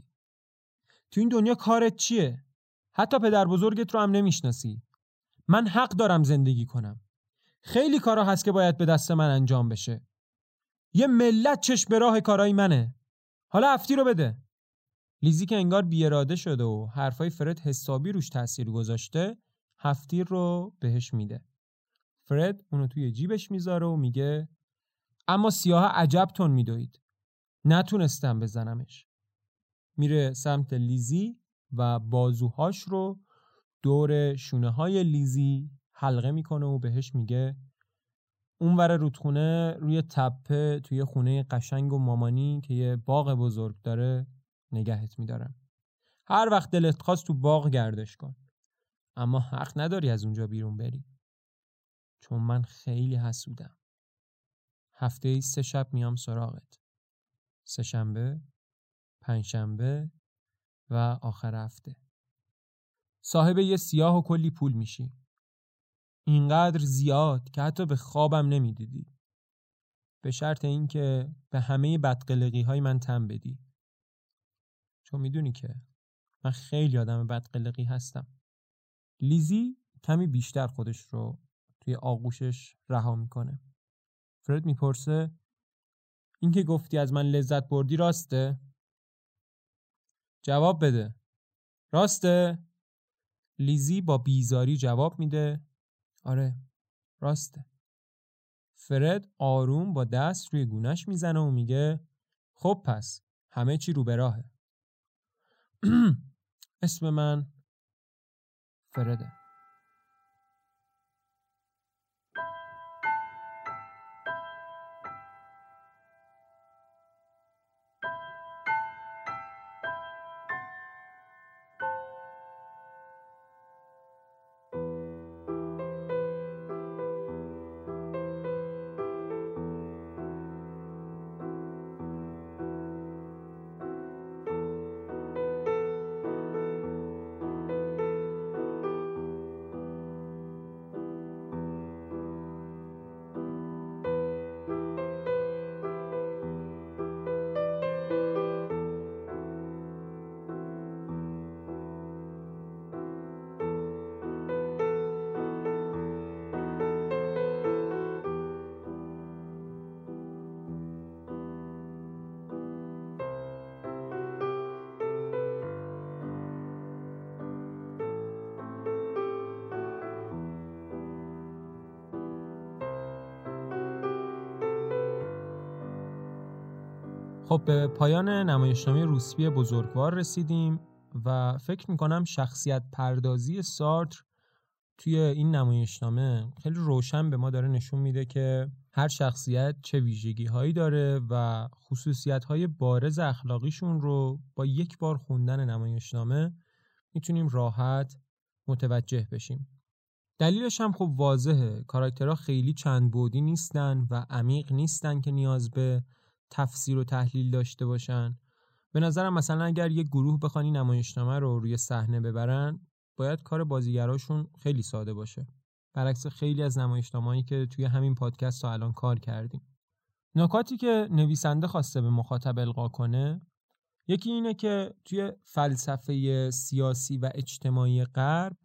تو این دنیا کارت چیه؟ حتی پدر بزرگت رو هم نمیشناسی. من حق دارم زندگی کنم. خیلی کارا هست که باید به دست من انجام بشه. یه ملت چشم به راه کارای منه. حالا هفتی رو بده. لیزی که انگار بی اراده شده و حرفای فرد حسابی روش تأثیر گذاشته، هفتیر رو بهش میده. فرد اونو توی جیبش میذاره و میگه اما سیاه عجب تون میدوید. نتونستم بزنمش. میره سمت لیزی و بازوهاش رو دور شونه های لیزی حلقه میکنه و بهش میگه اونور رودخونه روی تپه توی خونه قشنگ و مامانی که یه باغ بزرگ داره نگهت میدارم. هر وقت دلت خواست تو باغ گردش کن. اما حق نداری از اونجا بیرون بری. چون من خیلی حسودم. هفته ای سه شب میام سراغت. سه شنبه، پنج شنبه و آخر هفته. صاحب یه سیاه و کلی پول میشی. اینقدر زیاد که حتی به خوابم نمیدیدی. به شرط این که به همه بدقلقی های من تن بدی. چون میدونی که من خیلی آدم بدقلقی هستم. لیزی کمی بیشتر خودش رو توی آغوشش رها میکنه. فرد میپرسه این که گفتی از من لذت بردی راسته؟ جواب بده. راسته؟ لیزی با بیزاری جواب میده آره راسته. فرد آروم با دست روی گونه‌اش میزنه و میگه خب پس همه چی رو به راهه. اسم من فرده. خب به پایان نمایشنامه روسبی بزرگوار رسیدیم و فکر میکنم شخصیت پردازی سارتر توی این نمایشنامه خیلی روشن به ما داره نشون میده که هر شخصیت چه ویژگی هایی داره و خصوصیت های بارز اخلاقیشون رو با یک بار خوندن نمایشنامه میتونیم راحت متوجه بشیم. دلیلش هم خب واضحه، کاراکترها خیلی چند بعدی نیستن و عمیق نیستن که نیاز به تفسیر و تحلیل داشته باشن. به نظرم مثلا اگر یک گروه بخوان این نمایشنامه رو روی صحنه ببرن باید کار بازیگراشون خیلی ساده باشه، برعکس خیلی از نمایشنامه‌هایی که توی همین پادکست تا الان کار کردیم. نکاتی که نویسنده خواسته به مخاطب القا کنه یکی اینه که توی فلسفه سیاسی و اجتماعی غرب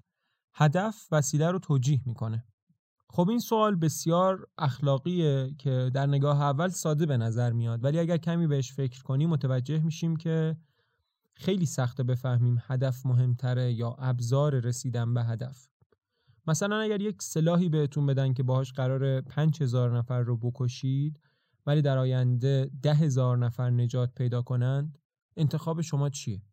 هدف وسیله رو توجیه میکنه. خب این سوال بسیار اخلاقیه که در نگاه اول ساده به نظر میاد، ولی اگر کمی بهش فکر کنیم متوجه میشیم که خیلی سخته بفهمیم هدف مهمتره یا ابزار رسیدن به هدف. مثلا اگر یک سلاحی بهتون بدن که باهاش قراره پنج هزار نفر رو بکشید ولی در آینده ده هزار نفر نجات پیدا کنند، انتخاب شما چیه؟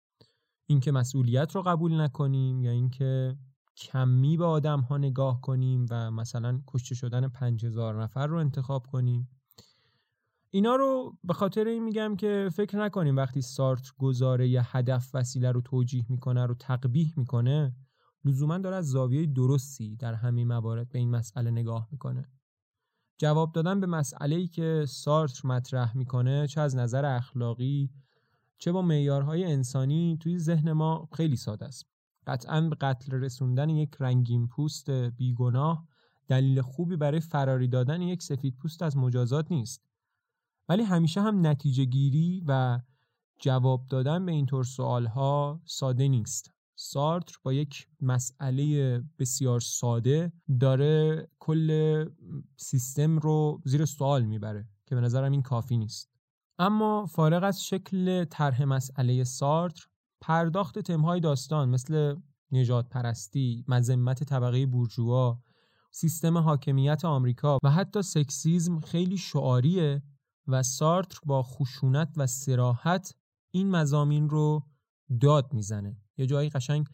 اینکه مسئولیت رو قبول نکنیم یا اینکه کمی به آدم ها نگاه کنیم و مثلا کشته شدن پنج هزار نفر رو انتخاب کنیم؟ اینا رو به خاطر این میگم که فکر نکنیم وقتی سارتر گزاره ی هدف وسیله رو توجیه میکنه رو تقبیح میکنه لزوما داره از زاویه درستی در همین موارد به این مسئله نگاه میکنه. جواب دادن به مسئله‌ای که سارتر مطرح میکنه چه از نظر اخلاقی چه با معیارهای انسانی توی ذهن ما خیلی ساده است. قطعاً به قتل رسوندن یک رنگین پوست بیگناه دلیل خوبی برای فراری دادن یک سفید پوست از مجازات نیست، ولی همیشه هم نتیجه گیری و جواب دادن به اینطور سوالها ساده نیست. سارتر با یک مسئله بسیار ساده داره کل سیستم رو زیر سوال میبره که به نظرم این کافی نیست. اما فارغ از شکل طرح مسئله سارتر، پرداخت تمهای داستان مثل نژاد پرستی، مذمت طبقه بورژوا، سیستم حاکمیت آمریکا و حتی سکسیسم خیلی شعاریه و سارتر با خشونت و صراحت این مضامین رو داد میزنه. یه جایی قشنگ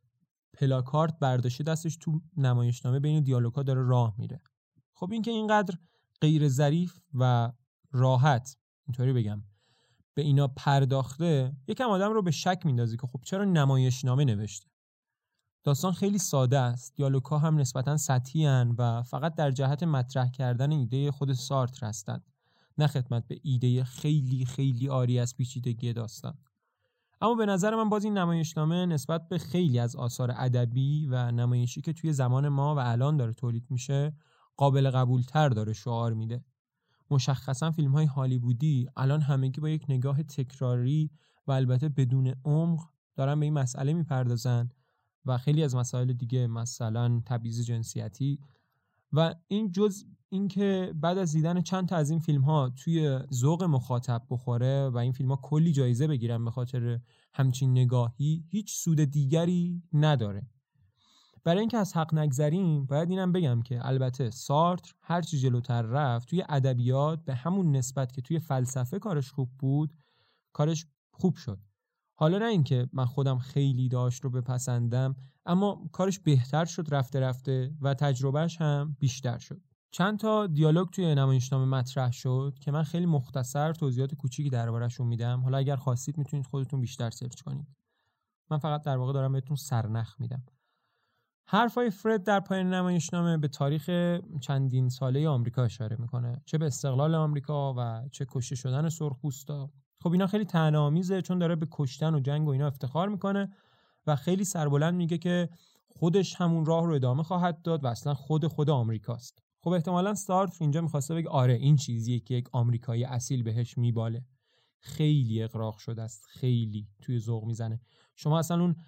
پلاکارد برداشته دستش تو نمایشنامه بین دیالوگ‌ها داره راه میره. خب این که اینقدر غیر ظریف و راحت اینطوری بگم به اینا پرداخته یکم آدم رو به شک میندازه که خب چرا نمایشنامه نوشته. داستان خیلی ساده است، دیالوگ‌ها هم نسبتاً سطحی ان و فقط در جهت مطرح کردن ایده خود سارتر هستند، نه خدمت به ایده خیلی خیلی عاری از پیچیدگی داستان. اما به نظر من باز این نمایشنامه نسبت به خیلی از آثار ادبی و نمایشی که توی زمان ما و الان داره تولید میشه قابل قبول‌تر داره شعار میده. مشخصاً فیلم‌های هالیوودی الان همگی با یک نگاه تکراری و البته بدون عمق دارن به این مسئله میپردازن و خیلی از مسائل دیگه، مثلا تبعیض جنسیتی. و این جز این که بعد از دیدن چند تا از این فیلم ها توی ذوق مخاطب بخوره و این فیلم ها کلی جایزه بگیرن به خاطر همچین نگاهی، هیچ سود دیگری نداره. برای اینکه از حق نگذریم باید اینم بگم که البته سارتر هر چی جلوتر رفت توی ادبیات به همون نسبت که توی فلسفه کارش خوب بود کارش خوب شد. حالا نه اینکه من خودم خیلی داشت رو بپسندم، اما کارش بهتر شد رفته رفته و تجربهش هم بیشتر شد. چند تا دیالوگ توی نمایشنامه مطرح شد که من خیلی مختصر توضیحات کوچیکی درباره‌شون میدم. حالا اگر خواستید میتونید خودتون بیشتر سرچ کنید. من فقط در واقع دارم بهتون سرنخ میدم. حرفای فرد در پایان نمایشنامه به تاریخ چندین ساله آمریکا اشاره میکنه، چه به استقلال آمریکا و چه کشته شدن سرخپوستا. خب اینا خیلی طعنه‌آمیزه چون داره به کشتن و جنگ و اینا افتخار میکنه و خیلی سربلند میگه که خودش همون راه رو ادامه خواهد داد و اصلا خود خود آمریکاست. خب احتمالاً سارتر اینجا میخواسته بگه آره این چیزیه که یک آمریکایی اصیل بهش میباله. خیلی اغراق شده است، خیلی توی ذوق میزنه. شما اصلا اون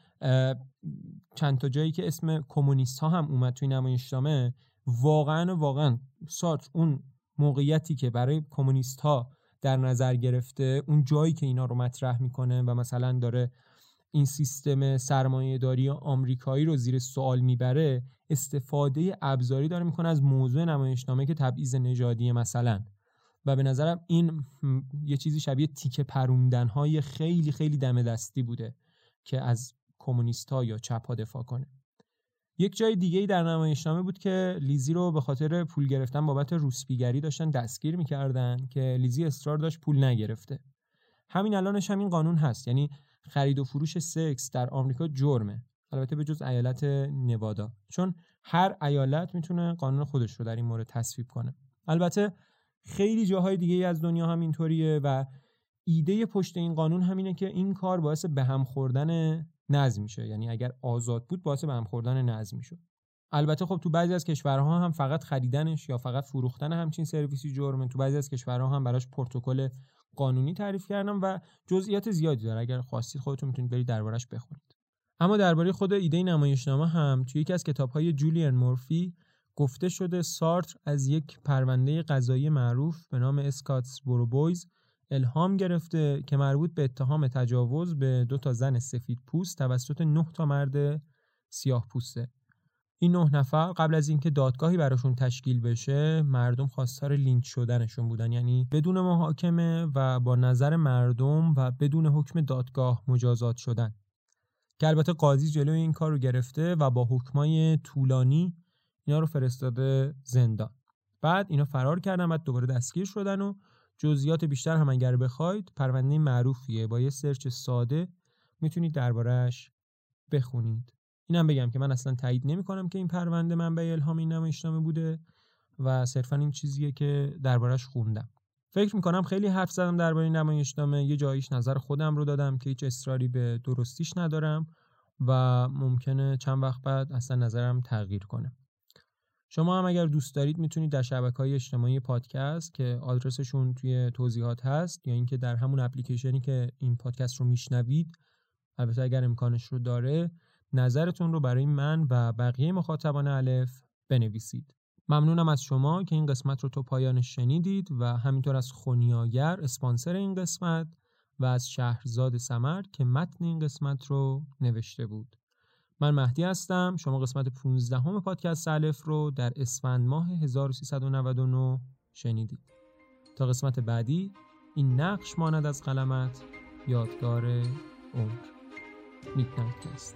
چند تا جایی که اسم کمونیست ها هم اومد توی نمایشنامه، واقعا واقعا سارتر اون موقعیتی که برای کمونیست ها در نظر گرفته، اون جایی که اینا رو مطرح میکنه و مثلا داره این سیستم سرمایه‌داری آمریکایی رو زیر سوال میبره، استفاده ابزاری داره میکنه از موضوع نمایشنامه که تبعیض نژادی مثلا. و به نظرم این یه چیزی شبیه تیکه پروندن‌های خیلی خیلی دم دستی بوده که از کمونیست‌ها یا چپ‌ها دفاع کنه. یک جای دیگه‌ای در نمایشنامه بود که لیزی رو به خاطر پول گرفتن بابت روسپیگری داشتن دستگیر می‌کردن که لیزی اصرار داشت پول نگرفته. همین الانش همین قانون هست، یعنی خرید و فروش سکس در آمریکا جرمه، البته به جز ایالت نوادا، چون هر ایالت میتونه قانون خودش رو در این مورد تصویب کنه. البته خیلی جاهای دیگه از دنیا هم اینطوریه و ایده پشت این قانون همینه که این کار باعث به هم خوردن نظم میشه، یعنی اگر آزاد بود باعث به هم خوردن نظم میشه. البته خب تو بعضی از کشورها هم فقط خریدنش یا فقط فروختن همچین سرویسی جرمه، تو بعضی از کشورها هم براش پروتکل قانونی تعریف کردم و جزئیات زیادی داره، اگر خواستید خودتون میتونید برید دربارش بخونید. اما درباره خود ایده نمایشنامه هم توی یکی از کتاب‌های جولیان مورفی گفته شده سارتر از یک پرونده قضایی معروف به نام اسکاتسبورو بویز الهام گرفته که مربوط به اتهام تجاوز به دو تا زن سفید پوست توسط نه تا مرد سیاه پوسته. این نه نفر قبل از اینکه دادگاهی براشون تشکیل بشه مردم خواستار لینچ شدنشون بودن، یعنی بدون محاکمه و با نظر مردم و بدون حکم دادگاه مجازات شدن، که البته قاضی جلوی این کار رو گرفته و با حکمای طولانی اینا رو فرستاده زندان. بعد اینا فرار کردن، بعد دوباره دستگیر شدن و جزئیات بیشتر هم اگر بخواید پرونده معروفیه، با یه سرچ ساده میتونید درباره‌اش بخونید. اینم بگم که من اصلا تایید نمی‌کنم که این پرونده منبع الهام این نمایشنامه بوده و صرفاً این چیزیه که درباره‌اش خوندم. فکر می‌کنم خیلی حرف زدم درباره این نمایشنامه، یه جاییش نظر خودم رو دادم که هیچ اصراری به درستیش ندارم و ممکنه چند وقت بعد اصلا نظرم تغییر کنه. شما هم اگر دوست دارید میتونید در شبکه‌های اجتماعی پادکست که آدرسشون توی توضیحات هست یا اینکه در همون اپلیکیشنی که این پادکست رو میشنوید، البته اگر امکانش رو داره، نظرتون رو برای من و بقیه مخاطبان الف بنویسید. ممنونم از شما که این قسمت رو تا پایانش شنیدید و همینطور از خونیاگر اسپانسر این قسمت و از شهرزاد سمر که متن این قسمت رو نوشته بود. من مهدی هستم. شما قسمت پانزدهم پادکست الف رو در اسفند ماه هزار و سیصد و نود و نه شنیدید. تا قسمت بعدی، این نقش ماند از قلمت، یادگار عمر. میدنایت کست.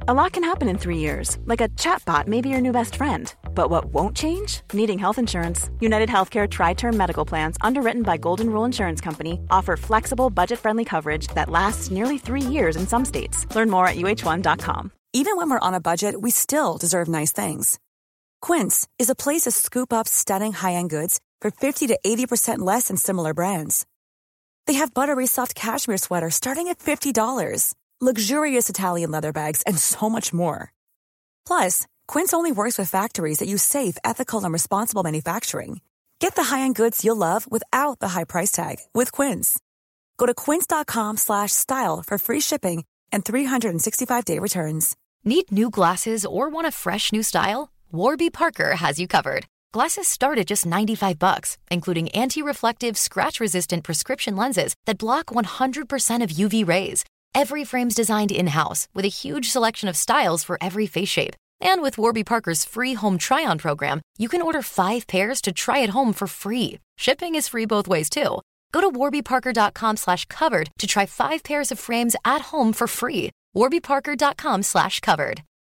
A lot can happen in three years, like a chatbot may be your new best friend. But what won't change? Needing health insurance. United Healthcare Tri-Term Medical Plans, underwritten by Golden Rule Insurance Company, offer flexible, budget-friendly coverage that lasts nearly three years in some states. Learn more at U H one dot com. Even when we're on a budget, we still deserve nice things. Quince is a place to scoop up stunning high-end goods for fifty to eighty percent less than similar brands. They have buttery soft cashmere sweaters starting at fifty dollars, luxurious Italian leather bags, and so much more. Plus, Quince only works with factories that use safe, ethical, and responsible manufacturing. Get the high-end goods you'll love without the high price tag with Quince. Go to quince.com slash style for free shipping and three sixty-five day returns. Need new glasses or want a fresh new style? Warby Parker has you covered. Glasses start at just ninety-five bucks, including anti-reflective, scratch-resistant prescription lenses that block one hundred percent of U V rays. Every frame's designed in-house with a huge selection of styles for every face shape. And with Warby Parker's free home try-on program, you can order five pairs to try at home for free. Shipping is free both ways, too. Go to warbyparker.com slash covered to try five pairs of frames at home for free. warbyparker.com slash covered.